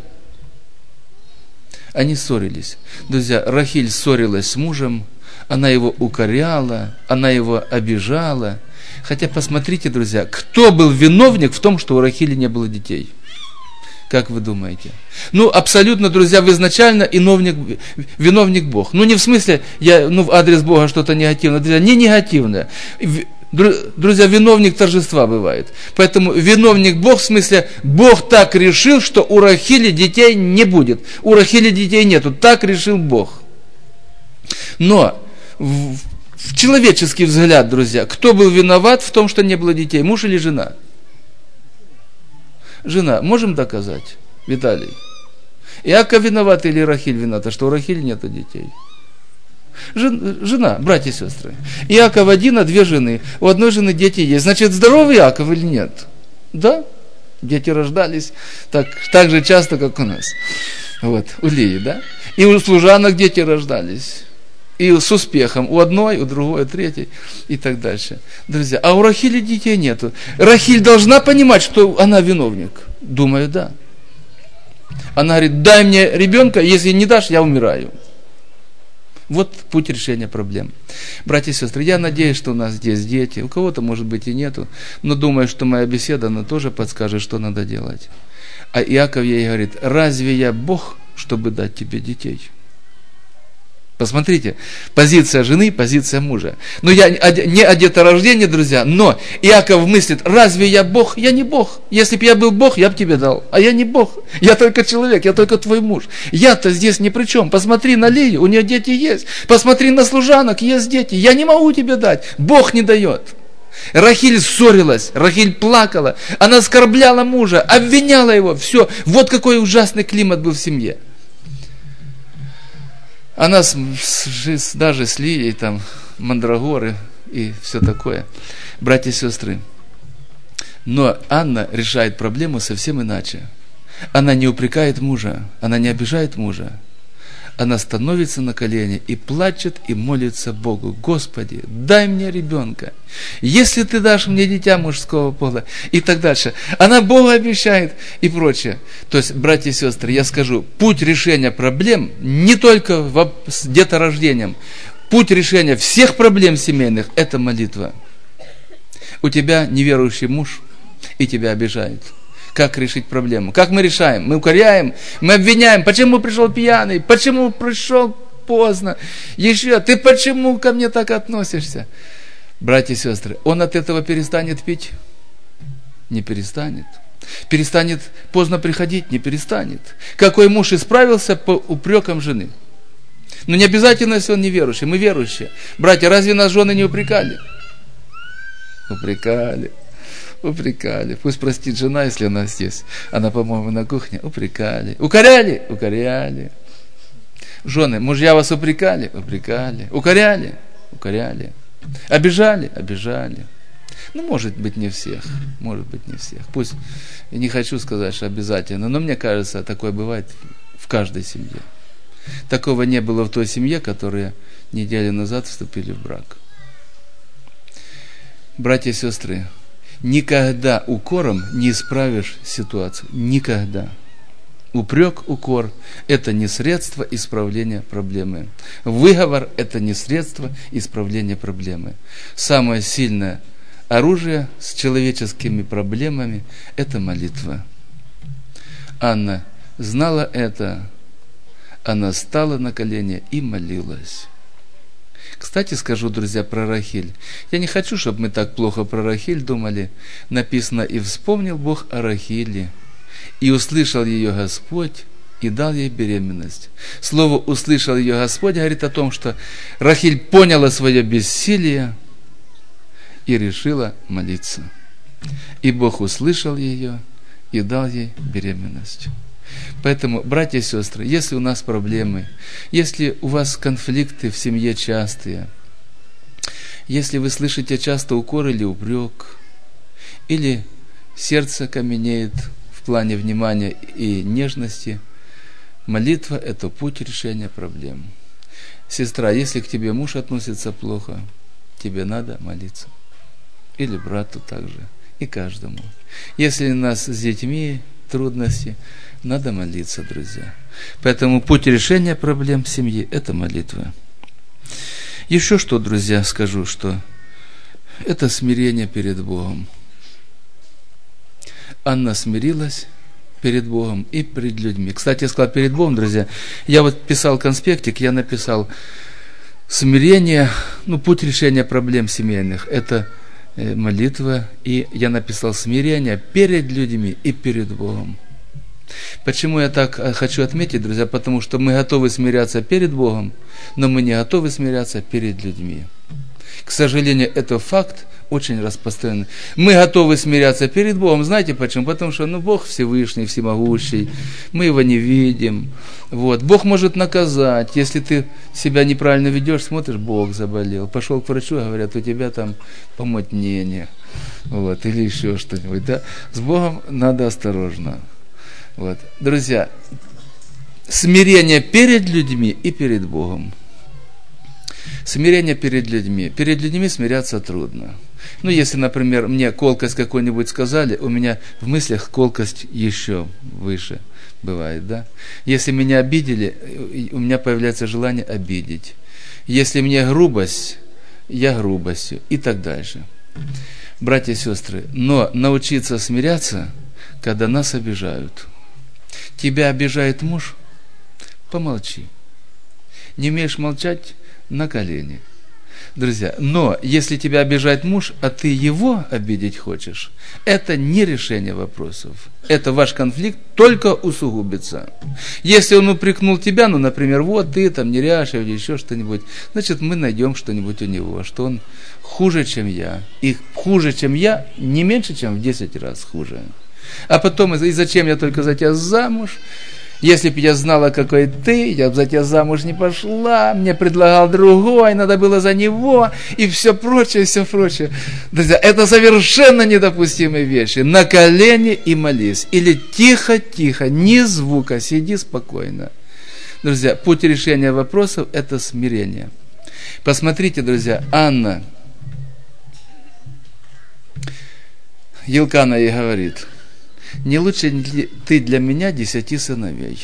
Они ссорились. Друзья, Рахиль ссорилась с мужем, она его укоряла, она его обижала. Хотя посмотрите, друзья, кто был виновник в том, что у Рахили не было детей? Как вы думаете? Абсолютно, друзья, изначально виновник Бог. Не в смысле, в адрес Бога что-то негативное. Друзья, не негативное. Друзья, виновник торжества бывает. Поэтому виновник Бог, в смысле, Бог так решил, что у Рахили детей не будет. У Рахили детей нету. Так решил Бог. Но в человеческий взгляд, друзья, кто был виноват в том, что не было детей? Муж или жена? Жена. Можем доказать, Виталий? Иаков виноват или Рахиль виновата, что у Рахили нет детей? Жена, братья и сестры. Иаков один, а 2 жены. У одной жены дети есть. Значит, здоровый Иаков или нет? Да. Дети рождались так же часто, как у нас. Вот, у Лии, да? И у служанок дети рождались. И с успехом. У одной, у другой, у третьей и так дальше. Друзья, а у Рахили детей нету. Рахиль должна понимать, что она виновник? Думаю, да. Она говорит, дай мне ребенка, если не дашь, я умираю. Вот путь решения проблем. Братья и сестры, я надеюсь, что у нас здесь дети. У кого-то, может быть, и нету. Но думаю, что моя беседа, она тоже подскажет, что надо делать. А Иаков ей говорит, разве я Бог, чтобы дать тебе детей? Посмотрите, позиция жены, позиция мужа. Ну, я не о деторождении, друзья, но Иаков мыслит, разве я Бог? Я не Бог. Если бы я был Бог, я бы тебе дал. А я не Бог. Я только человек, я только твой муж. Я-то здесь ни при чем. Посмотри на Лию, у нее дети есть. Посмотри на служанок, есть дети. Я не могу тебе дать. Бог не дает. Рахиль ссорилась, Рахиль плакала. Она оскорбляла мужа, обвиняла его. Все. Вот какой ужасный климат был в семье. Она даже с Лией, там, мандрагоры и все такое. Братья и сестры. Но Анна решает проблему совсем иначе. Она не упрекает мужа, она не обижает мужа. Она становится на колени и плачет, и молится Богу. Господи, дай мне ребенка. Если ты дашь мне дитя мужского пола, и так дальше. Она Богу обещает и прочее. То есть, братья и сестры, я скажу, путь решения проблем не только с деторождением. Путь решения всех проблем семейных – это молитва. У тебя неверующий муж, и тебя обижает. Как решить проблему? Как мы решаем? Мы укоряем, мы обвиняем. Почему пришел пьяный? Почему пришел поздно? Еще, ты почему ко мне так относишься? Братья и сестры, он от этого перестанет пить? Не перестанет. Перестанет поздно приходить? Не перестанет. Какой муж исправился по упрекам жены? Но не обязательно, если он неверующий. Мы верующие. Братья, разве нас жены не упрекали? Упрекали. Пусть простит жена, если она здесь. Она, по-моему, на кухне. Упрекали. Укоряли? Укоряли. Жены, мужья вас упрекали? Упрекали. Укоряли? Укоряли. Обижали? Обижали. Ну, может быть, не всех. Может быть, не всех. Пусть, я не хочу сказать, что обязательно, но мне кажется, такое бывает в каждой семье. Такого не было в той семье, которые неделю назад вступили в брак. Братья и сестры, никогда укором не исправишь ситуацию. Никогда. Упрек, укор – это не средство исправления проблемы. Выговор – это не средство исправления проблемы. Самое сильное оружие с человеческими проблемами – это молитва. Анна знала это. Она стала на колени и молилась. Кстати, скажу, друзья, про Рахиль. Я не хочу, чтобы мы так плохо про Рахиль думали. Написано, и вспомнил Бог о Рахиле, и услышал ее Господь, и дал ей беременность. Слово «услышал ее Господь» говорит о том, что Рахиль поняла свое бессилие и решила молиться. И Бог услышал ее и дал ей беременность. Поэтому, братья и сестры, если у нас проблемы, если у вас конфликты в семье частые, если вы слышите часто укор или упрек, или сердце каменеет в плане внимания и нежности, молитва – это путь решения проблем. Сестра, если к тебе муж относится плохо, тебе надо молиться. Или брату также, и каждому. Если у нас с детьми трудности, надо молиться, друзья. Поэтому путь решения проблем в семье – это молитва. Еще что, друзья, скажу, что это смирение перед Богом. Анна смирилась перед Богом и перед людьми. Кстати, я сказал перед Богом, друзья. Я вот писал конспектик, я написал смирение, путь решения проблем семейных – это молитва, и я написал смирение перед людьми и перед Богом. Почему я так хочу отметить, друзья? Потому что мы готовы смиряться перед Богом, но мы не готовы смиряться перед людьми. К сожалению, это факт очень распространенный. Мы готовы смиряться перед Богом. Знаете почему? Потому что Бог Всевышний, Всемогущий. Мы Его не видим. Вот. Бог может наказать. Если ты себя неправильно ведешь, смотришь, Бог заболел. Пошел к врачу, говорят, у тебя там помутнение. Вот. Или еще что-нибудь. Да? С Богом надо осторожно. Вот. Друзья, смирение перед людьми и перед Богом. Смирение перед людьми. Перед людьми смиряться трудно. Если, например, мне колкость какую-нибудь сказали, у меня в мыслях колкость еще выше бывает, да? Если меня обидели, у меня появляется желание обидеть. Если мне грубость, я грубостью и так дальше. Братья и сестры, но научиться смиряться, когда нас обижают. Тебя обижает муж, помолчи. Не умеешь молчать, на колени. Друзья, но если тебя обижает муж, а ты его обидеть хочешь, это не решение вопросов. Это ваш конфликт только усугубится. Если он упрекнул тебя, например, вот ты там неряшливый или еще что-нибудь, значит, мы найдем что-нибудь у него, что он хуже, чем я. И хуже, чем я, не меньше, чем в 10 раз хуже. А потом, и зачем я только за тебя замуж? Если бы я знала, какой ты, я бы за тебя замуж не пошла, мне предлагал другой, надо было за него, и все прочее, все прочее. Друзья, это совершенно недопустимые вещи. На колени и молись. Или тихо-тихо, ни звука, сиди спокойно. Друзья, путь решения вопросов – это смирение. Посмотрите, друзья, Анна, Елкана ей говорит: не лучше ли ты для меня 10 сыновей?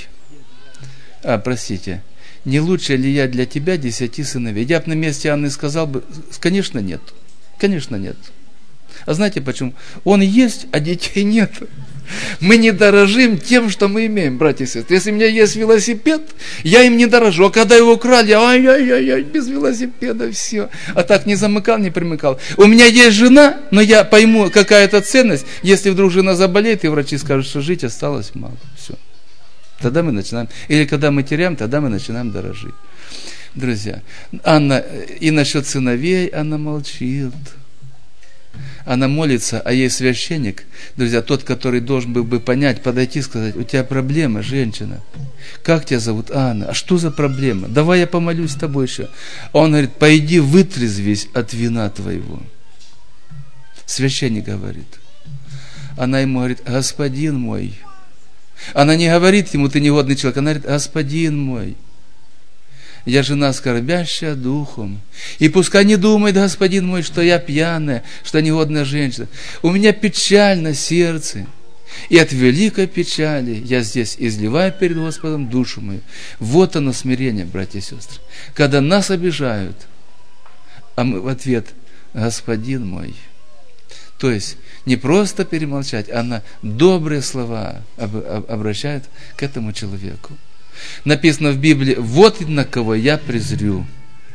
Не лучше ли я для тебя 10 сыновей? Я бы на месте Анны сказал бы, конечно, нет. Конечно, нет. А знаете почему? Он есть, а детей нет. Мы не дорожим тем, что мы имеем, братья и сестры. Если у меня есть велосипед, я им не дорожу. А когда его украли, ай-яй-яй, без велосипеда все. А так не замыкал, не примыкал. У меня есть жена, но я пойму, какая это ценность, если вдруг жена заболеет, и врачи скажут, что жить осталось мало. Все. Тогда мы начинаем. Или когда мы теряем, тогда мы начинаем дорожить. Друзья, Анна, и насчет сыновей она молчит. Она молится, а ей священник, друзья, тот, который должен был бы понять, подойти, сказать: у тебя проблема, женщина. Как тебя зовут? Анна. А что за проблема? Давай я помолюсь с тобой еще. А он говорит: пойди вытрезвись от вина твоего. Священник говорит. Она ему говорит: господин мой. Она не говорит ему: ты негодный человек. Она говорит: господин мой. Я жена скорбящая духом. И пускай не думает, господин мой, что я пьяная, что негодная женщина. У меня печаль на сердце. И от великой печали я здесь изливаю перед Господом душу мою. Вот оно смирение, братья и сестры. Когда нас обижают, а мы в ответ: господин мой. То есть не просто перемолчать, а на добрые слова обращает к этому человеку. Написано в Библии: вот на кого я презрю,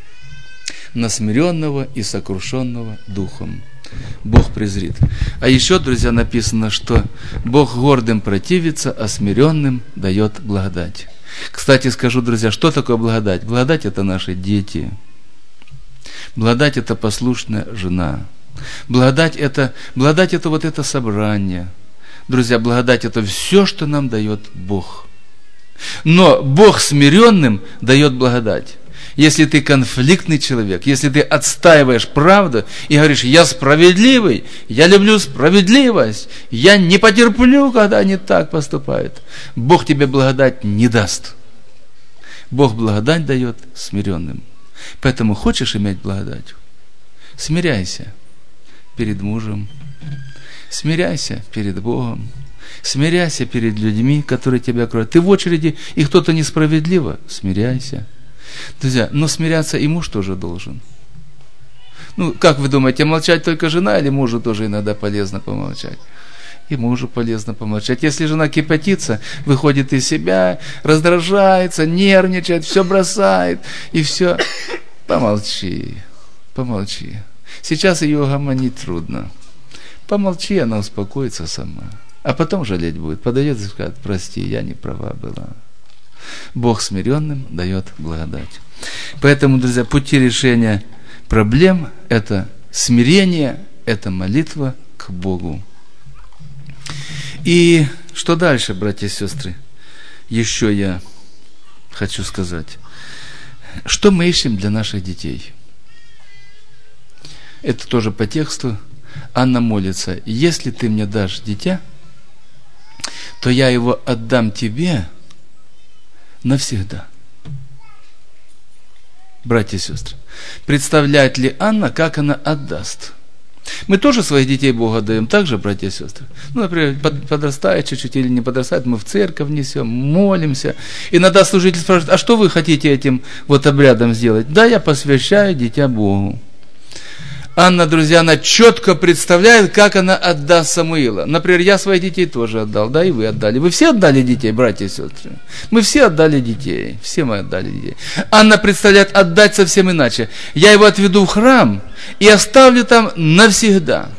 на смиренного и сокрушенного духом. Бог презрит. А еще, друзья, написано, что Бог гордым противится, а смиренным дает благодать. Кстати, скажу, друзья, что такое благодать? Благодать – это наши дети. Благодать – это послушная жена. Благодать – это вот это собрание. Друзья, благодать – это все, что нам дает Бог. Но Бог смиренным дает благодать. Если ты конфликтный человек, если ты отстаиваешь правду и говоришь: я справедливый, я люблю справедливость, я не потерплю, когда они так поступают, Бог тебе благодать не даст. Бог благодать дает смиренным. Поэтому хочешь иметь благодать? Смиряйся перед мужем, смиряйся перед Богом. Смиряйся перед людьми, которые тебя кроют. Ты в очереди, и кто-то несправедливо, смиряйся. Друзья, но смиряться и муж тоже должен. Как вы думаете, молчать только жена, или мужу тоже иногда полезно помолчать? И мужу полезно помолчать. Если жена кипятится, выходит из себя, раздражается, нервничает, все бросает, и все. Помолчи. Сейчас ее угомонить трудно. Помолчи, она успокоится сама. А потом жалеть будет. Подойдет и скажет: прости, я не права была. Бог смиренным дает благодать. Поэтому, друзья, пути решения проблем, это смирение, это молитва к Богу. И что дальше, братья и сестры? Еще я хочу сказать. Что мы ищем для наших детей? Это тоже по тексту. Анна молится: если ты мне дашь дитя, то я его отдам тебе навсегда. Братья и сестры, представляет ли Анна, как она отдаст? Мы тоже своих детей Богу отдаем, так же, братья и сестры? Ну, например, подрастает чуть-чуть или не подрастает, мы в церковь несем, молимся. Иногда служитель спрашивает: а что вы хотите этим вот обрядом сделать? Да, я посвящаю дитя Богу. Анна, друзья, она четко представляет, как она отдаст Самуила. Например, я своих детей тоже отдал, да, и вы отдали. Вы все отдали детей, братья и сестры? Мы все отдали детей, все мы отдали детей. Анна представляет отдать совсем иначе. Я его отведу в храм и оставлю там навсегда.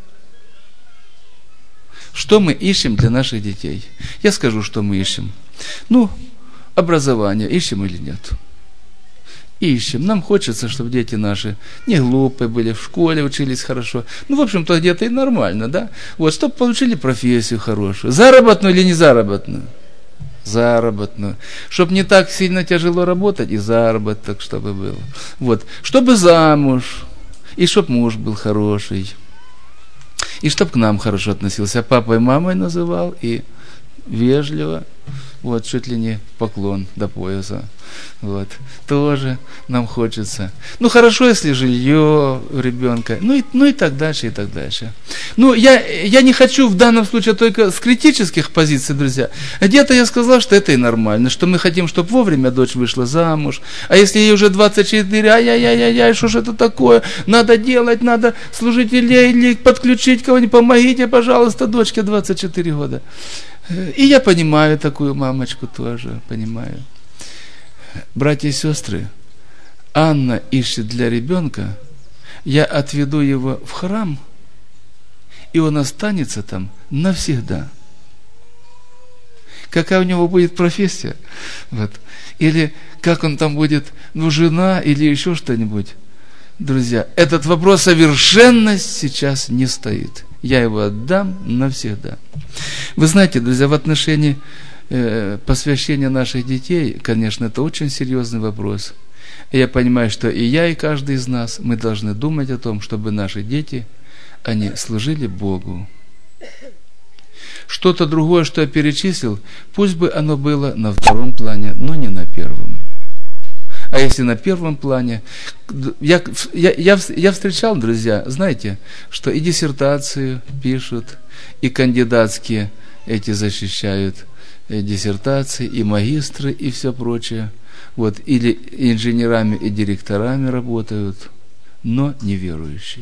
Что мы ищем для наших детей? Я скажу, что мы ищем. Образование ищем или нет? Ищем. Нам хочется, чтобы дети наши не глупые были, в школе учились хорошо. В общем-то, где-то и нормально, да? Вот, чтобы получили профессию хорошую. Заработную или не заработную? Заработную. Чтобы не так сильно тяжело работать, и заработок, чтобы был. Вот. Чтобы замуж, и чтобы муж был хороший. И чтобы к нам хорошо относился. Папой и мамой называл, и вежливо. Вот, чуть ли не поклон до пояса. Вот, тоже нам хочется. Хорошо, если жилье у ребенка, и так дальше, и так дальше. Я не хочу в данном случае только с критических позиций, друзья. Где-то я сказал, что это и нормально, что мы хотим, чтобы вовремя дочь вышла замуж. А если ей уже 24, ай-яй-яй-яй, что же это такое? Надо делать, надо служителей или подключить кого-нибудь, помогите, пожалуйста, дочке 24 года. И я понимаю такую мамочку тоже, понимаю. Братья и сестры, Анна ищет для ребенка: я отведу его в храм, и он останется там навсегда. Какая у него будет профессия? Вот. Или как он там будет, жена или еще что-нибудь? Друзья, этот вопрос совершенно сейчас не стоит. Я его отдам навсегда. Вы знаете, друзья, в отношении посвящения наших детей, конечно, это очень серьезный вопрос. И я понимаю, что и я, и каждый из нас, мы должны думать о том, чтобы наши дети, они служили Богу. Что-то другое, что я перечислил, пусть бы оно было на втором плане, но не на первом. А если на первом плане, я встречал, друзья, знаете, что и диссертацию пишут, и кандидатские эти защищают диссертации, и магистры, и все прочее. Вот, или инженерами и директорами работают, но неверующие.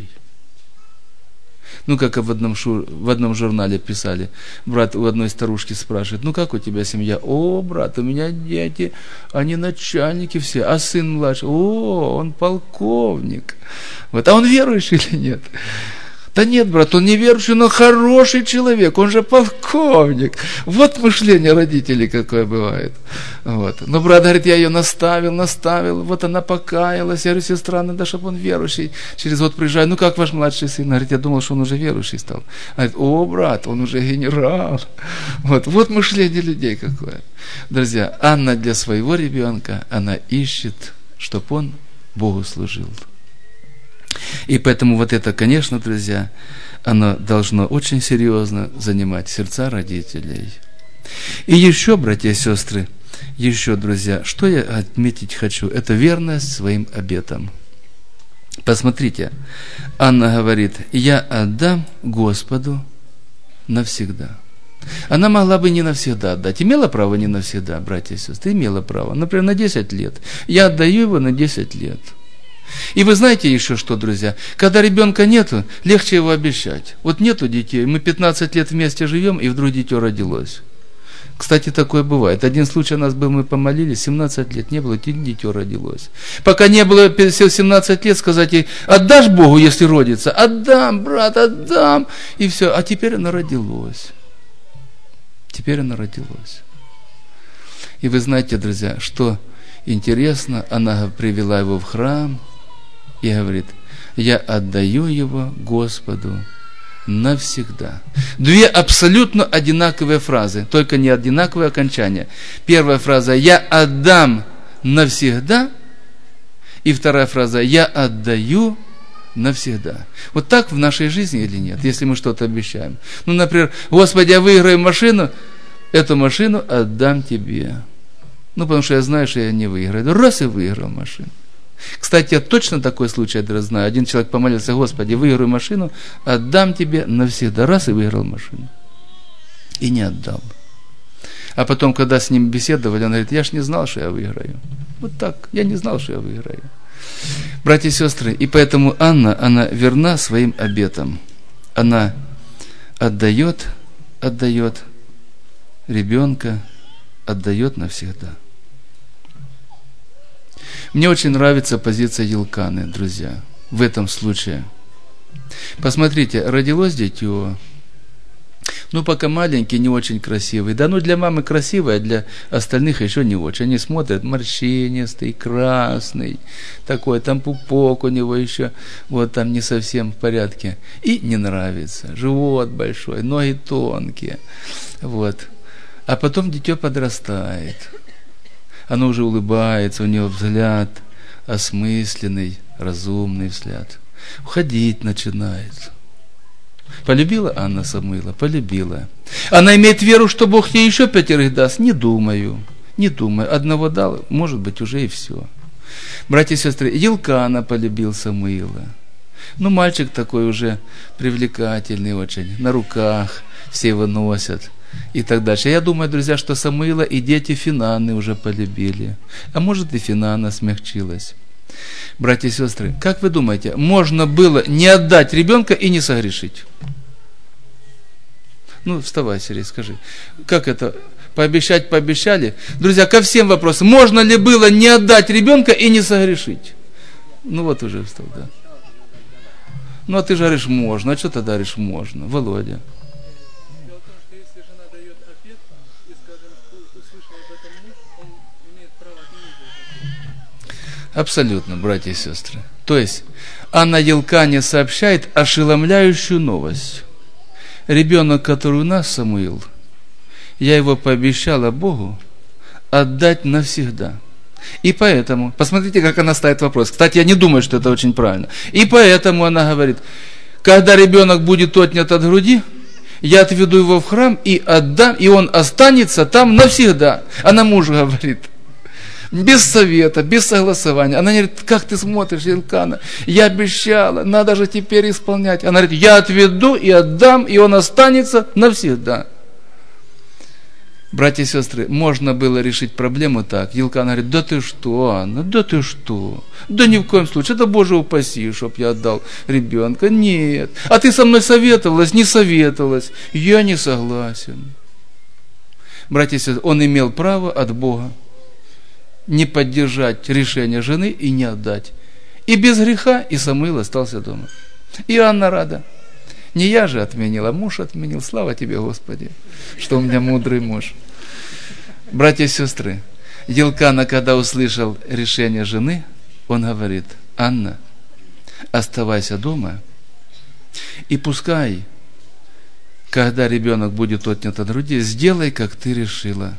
Как в одном журнале писали, брат у одной старушки спрашивает: как у тебя семья? О, брат, у меня дети, они начальники все, а сын младший, он полковник. Вот, а он верующий или нет? Да нет, брат, он не верующий, но хороший человек, он же полковник. Вот мышление родителей какое бывает. Вот. Но брат говорит: я ее наставил, вот она покаялась. Я говорю: сестра, надо, чтобы он верующий. Через год приезжаю: как ваш младший сын? Говорит: я думал, что он уже верующий стал. Говорит: о, брат, он уже генерал. Вот мышление людей какое. Друзья, Анна для своего ребенка, она ищет, чтобы он Богу служил. И поэтому вот это, конечно, друзья, оно должно очень серьезно занимать сердца родителей. И еще, братья и сестры, друзья, что я отметить хочу, это верность своим обетам. Посмотрите, Анна говорит: я отдам Господу навсегда. Она могла бы не навсегда отдать. Имела право не навсегда, братья и сестры, имела право. Например, на 10 лет. Я отдаю его на 10 лет. И вы знаете еще что, друзья? Когда ребенка нету, легче его обещать. Вот нету детей, мы 15 лет вместе живем, и вдруг дитё родилось. Кстати, такое бывает. Один случай у нас был, мы помолились, 17 лет не было, и дитё родилось. Пока не было 17 лет, сказать ей: отдашь Богу, если родится? Отдам, брат, отдам. И все. А теперь оно родилось. И вы знаете, друзья, что интересно, она привела его в храм, и говорит: я отдаю его Господу навсегда. Две абсолютно одинаковые фразы, только не одинаковые окончания. Первая фраза: я отдам навсегда, и вторая фраза: я отдаю навсегда. Вот так в нашей жизни или нет, если мы что-то обещаем? Ну, например: Господи, я выиграю машину, эту машину отдам тебе. Ну, потому что я знаю, что я не выиграю. Раз и выиграл машину. Кстати, я точно такой случай знаю. Один человек помолился: Господи, выиграю машину, отдам тебе навсегда. Раз и выиграл машину. И не отдал. А потом, когда с ним беседовали, он говорит: я ж не знал, что я выиграю. Вот так, я не знал, что я выиграю. Братья и сестры, и поэтому Анна, она верна своим обетам. Она отдает ребенка, отдает навсегда. Мне очень нравится позиция Елканы, друзья, в этом случае. Посмотрите, родилось дитё, ну, пока маленький, не очень красивый. Да, ну, для мамы красивый, а для остальных еще не очень. Они смотрят: морщинистый, красный, такой, там пупок у него еще, вот там не совсем в порядке. И не нравится. Живот большой, ноги тонкие. Вот. А потом дитё подрастает. Оно уже улыбается, у него взгляд осмысленный, разумный взгляд. Ходить начинает. Полюбила Анна Самуила? Полюбила. Она имеет веру, что Бог ей еще 5 даст? Не думаю. Одного дал, может быть, уже и все. Братья и сестры, Елкана полюбил Самуила. Ну, мальчик такой уже привлекательный очень, на руках, все его носят и так дальше. Я думаю, друзья, что Самуила и дети Финаны уже полюбили. А может, и Финана смягчилась. Братья и сестры, как вы думаете, можно было не отдать ребенка и не согрешить? Ну, вставай, Сергей, скажи. Как это? Пообещать пообещали? Друзья, ко всем вопросам. Можно ли было не отдать ребенка и не согрешить? Ну, вот уже встал, да. Ну, а ты же говоришь, можно. А что ты говоришь, можно? Володя. Абсолютно, братья и сестры. То есть, Анна Елкане сообщает ошеломляющую новость. Ребенок, который у нас, Самуил, я его пообещала Богу отдать навсегда. И поэтому, посмотрите, как она ставит вопрос. Кстати, я не думаю, что это очень правильно. И поэтому она говорит: когда ребенок будет отнят от груди, я отведу его в храм и отдам, и он останется там навсегда. Она мужу говорит. Без совета, без согласования. Она говорит: как ты смотришь, Елкана? Я обещала, надо же теперь исполнять. Она говорит: я отведу и отдам, и он останется навсегда. Братья и сестры, можно было решить проблему так. Елкана говорит: да ты что, Анна, да ты что? Да ни в коем случае, это Боже упаси, чтоб я отдал ребенка. Нет. А ты со мной советовалась, не советовалась. Я не согласен. Братья и сестры, он имел право от Бога не поддержать решение жены и не отдать. И без греха, и Самуил остался дома. И Анна рада. Не я же отменила, муж отменил. Слава тебе, Господи, что у меня мудрый муж. Братья и сестры, Елкана, когда услышал решение жены, он говорит: Анна, оставайся дома, и пускай, когда ребенок будет отнят от груди, сделай, как ты решила.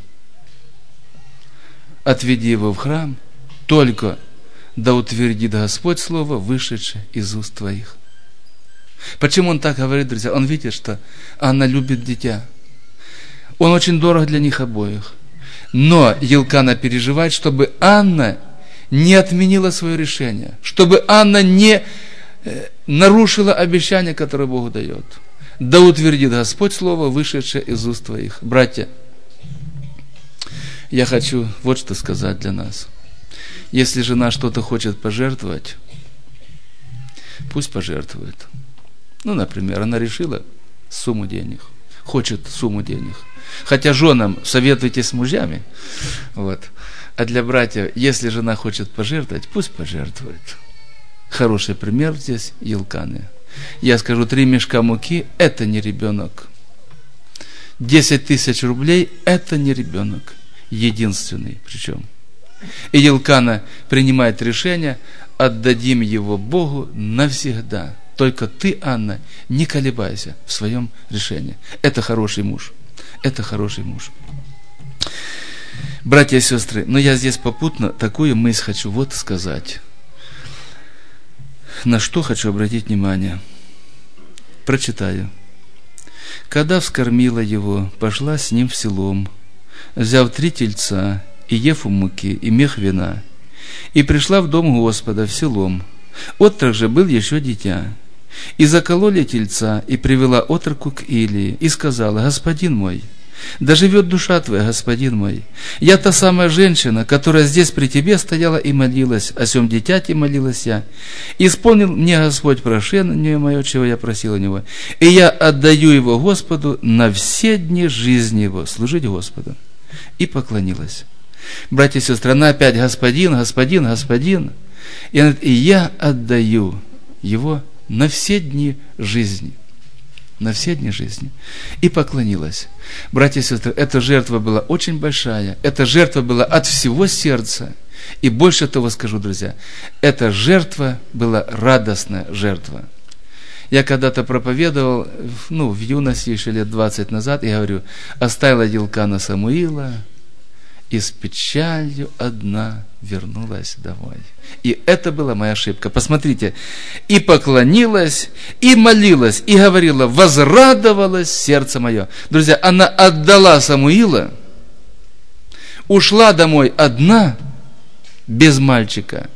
Отведи его в храм, только да утвердит Господь слово, вышедшее из уст твоих. Почему он так говорит, друзья? Он видит, что Анна любит дитя. Он очень дорог для них обоих. Но Елкана переживает, чтобы Анна не отменила свое решение, чтобы Анна не нарушила обещание, которое Богу дает. Да утвердит Господь слово, вышедшее из уст твоих. Братья, я хочу вот что сказать для нас. Если жена что-то хочет пожертвовать, пусть пожертвует. Ну, например, она решила сумму денег, хочет сумму денег. Хотя женам советуйтесь с мужьями. Вот. А для братьев, если жена хочет пожертвовать, пусть пожертвует. Хороший пример здесь Елканы. Я скажу, 3 мешка муки – это не ребенок. 10 000 рублей – это не ребенок. Единственный, причем И Елкана принимает решение: отдадим его Богу навсегда. Только ты, Анна, не колебайся в своем решении. Это хороший муж. Это хороший муж. Братья и сестры, но я здесь попутно такую мысль хочу вот сказать. На что хочу обратить внимание. Прочитаю. Когда вскормила его, пошла с ним в селом, взяв 3 тельца, и ефу муки, и мех вина, и пришла в дом Господа в селом. Отрок же был еще дитя. И закололи тельца, и привела отроку к Илии, и сказала: господин мой, да живет душа твоя, господин мой. Я та самая женщина, которая здесь при тебе стояла и молилась, о сем дитяти молилась я. Исполнил мне Господь прошение мое, чего я просил у него, и я отдаю его Господу на все дни жизни его, служить Господу. И поклонилась. Братья и сестры, она опять: господин, господин, господин. И она говорит: и я отдаю его на все дни жизни. На все дни жизни. И поклонилась. Братья и сестры, эта жертва была очень большая. Эта жертва была от всего сердца. И больше того скажу, друзья, эта жертва была радостная жертва. Я когда-то проповедовал, в юности, еще лет 20 назад, и говорю: оставила Елкана Самуила, и с печалью одна вернулась домой. И это была моя ошибка. Посмотрите. И поклонилась, и молилась, и говорила: возрадовалось сердце мое. Друзья, она отдала Самуила, ушла домой одна, без мальчика.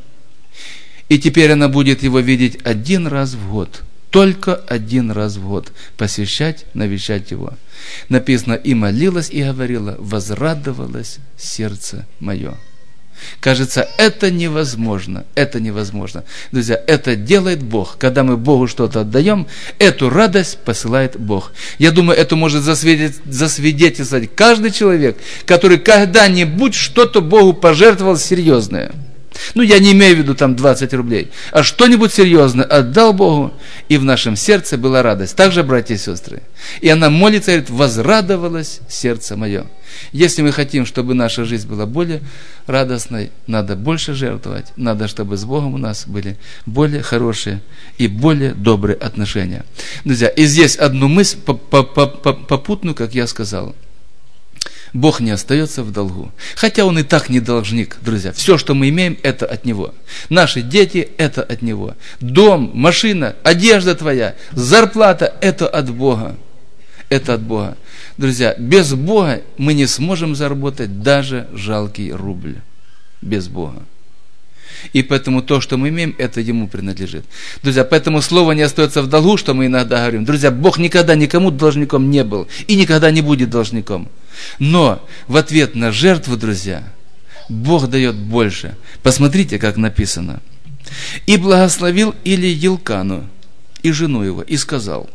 И теперь она будет его видеть 1 раз в год. Только 1 раз в год посещать, навещать его. Написано: и молилась, и говорила: возрадовалось сердце мое. Кажется, это невозможно. Это невозможно. Друзья, это делает Бог. Когда мы Богу что-то отдаем, эту радость посылает Бог. Я думаю, это может засвидетельствовать каждый человек, который когда-нибудь что-то Богу пожертвовал серьезное. Я не имею в виду там 20 рублей, а что-нибудь серьезное отдал Богу, и в нашем сердце была радость. Так же, братья и сестры. И она молится и говорит: возрадовалось сердце мое. Если мы хотим, чтобы наша жизнь была более радостной, надо больше жертвовать. Надо, чтобы с Богом у нас были более хорошие и более добрые отношения. Друзья, и здесь одну мысль попутную, как я сказал. Бог не остается в долгу. Хотя Он и так не должник, друзья. Все, что мы имеем, это от Него. Наши дети – это от Него. Дом, машина, одежда твоя, зарплата – это от Бога. Это от Бога. Друзья, без Бога мы не сможем заработать даже жалкий рубль. Без Бога. И поэтому то, что мы имеем, это Ему принадлежит. Друзья, поэтому слово не остается в долгу, что мы иногда говорим. Друзья, Бог никогда никому должником не был и никогда не будет должником. Но в ответ на жертву, друзья, Бог дает больше. Посмотрите, как написано. «И благословил Илий Елкану и жену его, и сказал: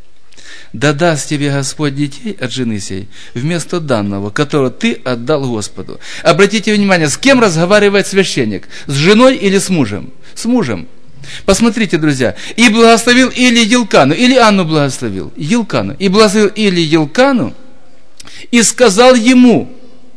да даст тебе Господь детей от жены сей, вместо данного, которого ты отдал Господу». Обратите внимание, с кем разговаривает священник? С женой или с мужем? С мужем. Посмотрите, друзья. «И благословил Илий Елкану». Или Анну благословил? Елкану. «И благословил Илий Елкану, и сказал ему: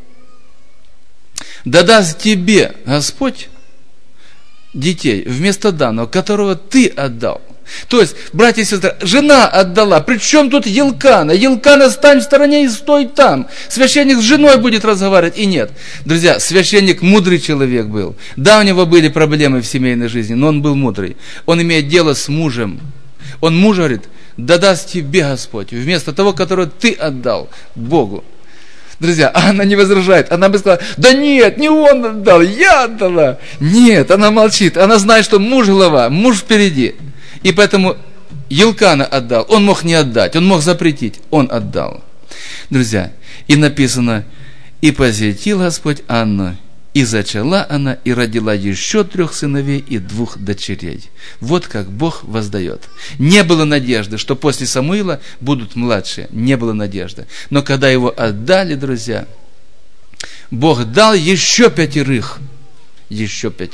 да даст тебе Господь детей вместо данного, которого ты отдал». То есть, братья и сестры, жена отдала. Причем тут Елкана? Елкана, стань в стороне и стой там. Священник с женой будет разговаривать. И нет. Друзья, священник мудрый человек был. Да, у него были проблемы в семейной жизни, но он был мудрый. Он имеет дело с мужем. Он мужу говорит: да даст тебе Господь вместо того, которого ты отдал Богу. Друзья, она не возражает. Она бы сказала: да нет, не он отдал, я отдала. Нет, она молчит. Она знает, что муж глава, муж впереди. И поэтому Елкана отдал. Он мог не отдать, он мог запретить. Он отдал. Друзья, и написано: и посетил Господь Анну, и зачала она, и родила еще 3 сыновей и 2 дочерей. Вот как Бог воздает. Не было надежды, что после Самуила будут младшие. Не было надежды. Но когда его отдали, друзья, Бог дал еще 5. Еще 5.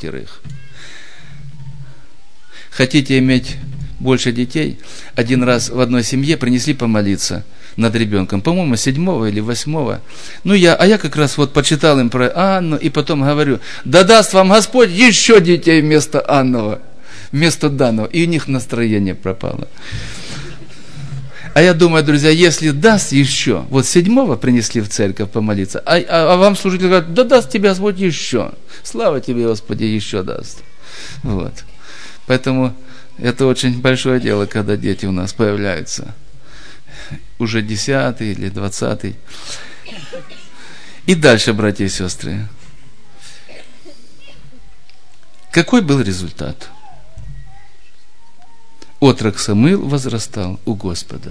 Хотите иметь больше детей? Один раз в одной семье принесли помолиться. над ребенком, по-моему, 7 или 8. Ну, я как раз вот почитал им про Анну, и потом говорю, да даст вам Господь еще детей вместо Аннова, вместо данного. И у них настроение пропало. А я думаю, друзья, если даст еще, вот 7 принесли в церковь помолиться, а вам служитель говорит, да даст тебе Господь еще. Слава тебе, Господи, еще даст. Вот. Поэтому это очень большое дело, когда дети у нас появляются. Уже 10-й или 20-й. И дальше, братья и сестры. Какой был результат? Отрок Самуил возрастал у Господа.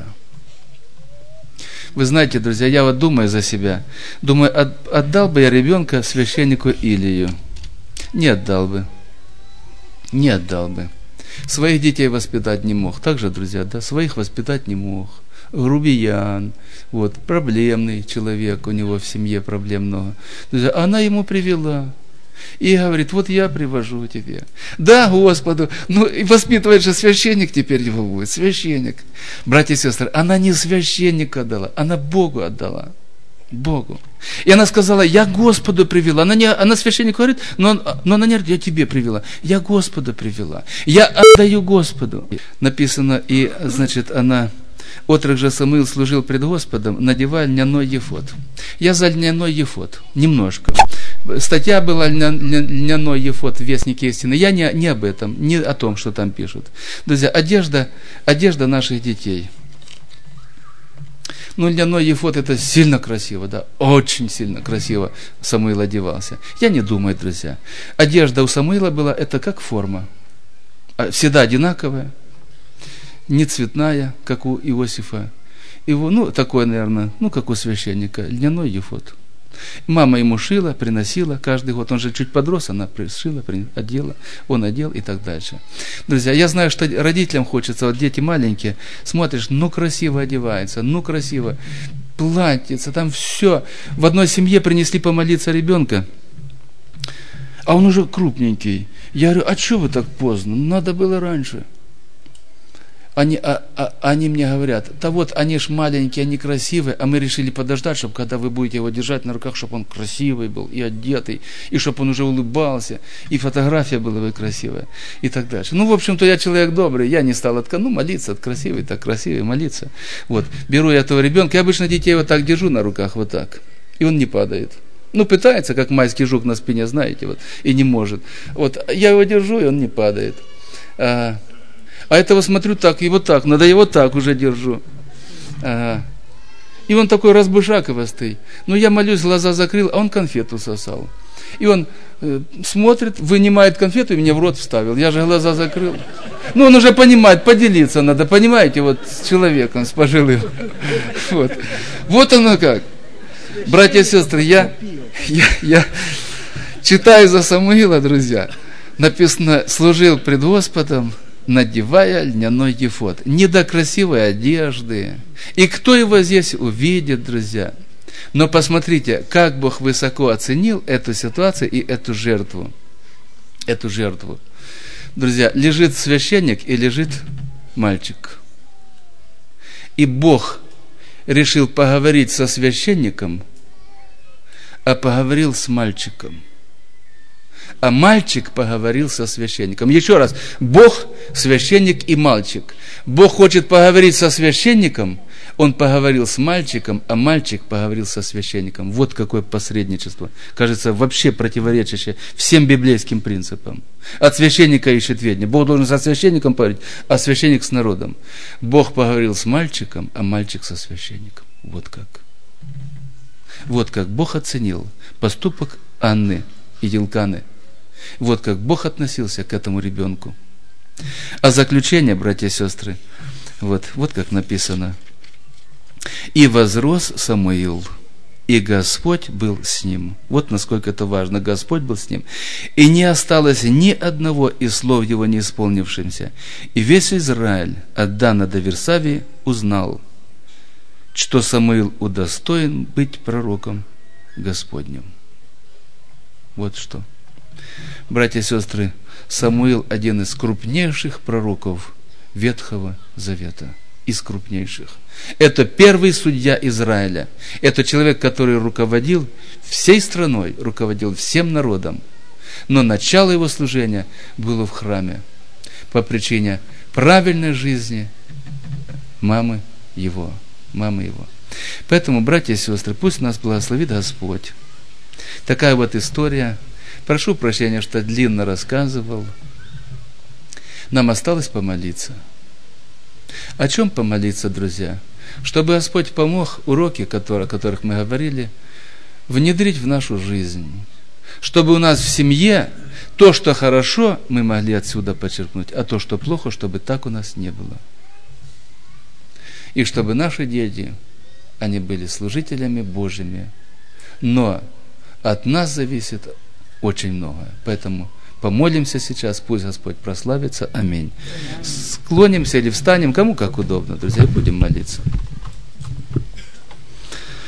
Вы знаете, друзья, я вот думаю за себя. Думаю, отдал бы я ребенка священнику Илию? Не отдал бы. Не отдал бы. Своих детей воспитать не мог. Так же, друзья, да, своих воспитать не мог. Грубиян, вот, проблемный человек, у него в семье проблем много. Друзья, она ему привела. И говорит, вот я привожу тебе. Да, Господу, ну и воспитывает же священник теперь его будет, священник. Братья и сестры, она не священнику отдала, она Богу отдала. Богу. И она сказала, я Господу привела. Она священнику говорит, но она не говорит, я тебе привела. Я Господу привела. Я отдаю Господу. Написано, и, значит, отрок же Самуил служил пред Господом, надевая льняной ефод. Я за льняной ефод, немножко. Статья была льняной ефод в Вестнике истины. Я не об этом, не о том, что там пишут. Друзья, одежда наших детей. Ну, льняной ефод это сильно красиво, да, очень сильно красиво Самуил одевался. Я не думаю, друзья. Одежда у Самуила была, это как форма. Всегда одинаковая, не цветная, как у Иосифа. Его, такой, наверное, как у священника, льняной ефод. Мама ему шила, приносила каждый год. Он же чуть подрос, она пришила, одела, он одел и так дальше. Друзья, я знаю, что родителям хочется, вот дети маленькие, смотришь, красиво одевается, красиво, платьице, там все. В одной семье принесли помолиться ребенка, а он уже крупненький. Я говорю, а что вы так поздно? Надо было раньше. Они мне говорят, да вот они ж маленькие, они красивые, а мы решили подождать, чтобы когда вы будете его держать на руках, чтобы он красивый был и одетый, и чтобы он уже улыбался, и фотография была бы красивая, и так дальше. В общем-то, я человек добрый, я не стал молиться, красивый, так красивый, молиться. Вот, беру я этого ребенка, я обычно детей вот так держу на руках, вот так, и он не падает. Пытается, как майский жук на спине, знаете, вот, и не может. Вот, я его держу, и он не падает. А этого смотрю так, и вот так, надо его так уже держу. И он такой разбышаковастый. Я молюсь, глаза закрыл, а он конфету сосал. И он смотрит, вынимает конфету и мне в рот вставил. Я же глаза закрыл. Он уже понимает, поделиться надо, понимаете, вот с человеком, с пожилым. Вот оно как. Братья и сестры, я читаю за Самуила, друзья. Написано, служил пред Господом, надевая льняной ефод. Не до красивой одежды. И кто его здесь увидит, друзья? Но посмотрите, как Бог высоко оценил эту ситуацию и эту жертву. Эту жертву. Друзья, лежит священник и лежит мальчик. И Бог решил поговорить со священником, а поговорил с мальчиком. А мальчик поговорил со священником. Еще раз, Бог, священник и мальчик. Бог хочет поговорить со священником, он поговорил с мальчиком, а мальчик поговорил со священником. Вот какое посредничество. Кажется, вообще противоречащее всем библейским принципам. От священника ищет ведение. Бог должен со священником поговорить, а священник с народом. Бог поговорил с мальчиком, а мальчик со священником. Вот как. Вот как Бог оценил поступок Анны и Елканы. Вот как Бог относился к этому ребенку. А заключение, братья и сестры, вот как написано. «И возрос Самуил, и Господь был с ним». Вот насколько это важно. Господь был с ним. «И не осталось ни одного из слов его не исполнившимся. И весь Израиль от Дана до Версавии узнал, что Самуил удостоен быть пророком Господним». Вот что. Братья и сестры, Самуил один из крупнейших пророков Ветхого Завета. из крупнейших. Это первый судья Израиля. Это человек, который руководил всей страной, руководил всем народом. Но начало его служения было в храме по причине правильной жизни мамы его. Поэтому, братья и сестры, пусть нас благословит Господь. Такая вот история. Прошу прощения, что длинно рассказывал. Нам осталось помолиться. О чем помолиться, друзья? Чтобы Господь помог уроки, о которых мы говорили, внедрить в нашу жизнь. Чтобы у нас в семье то, что хорошо, мы могли отсюда подчеркнуть, а то, что плохо, чтобы так у нас не было. И чтобы наши дети, они были служителями Божьими. Но от нас зависит очень многое. Поэтому помолимся сейчас, пусть Господь прославится. Аминь. Склонимся или встанем, кому как удобно, друзья, будем молиться.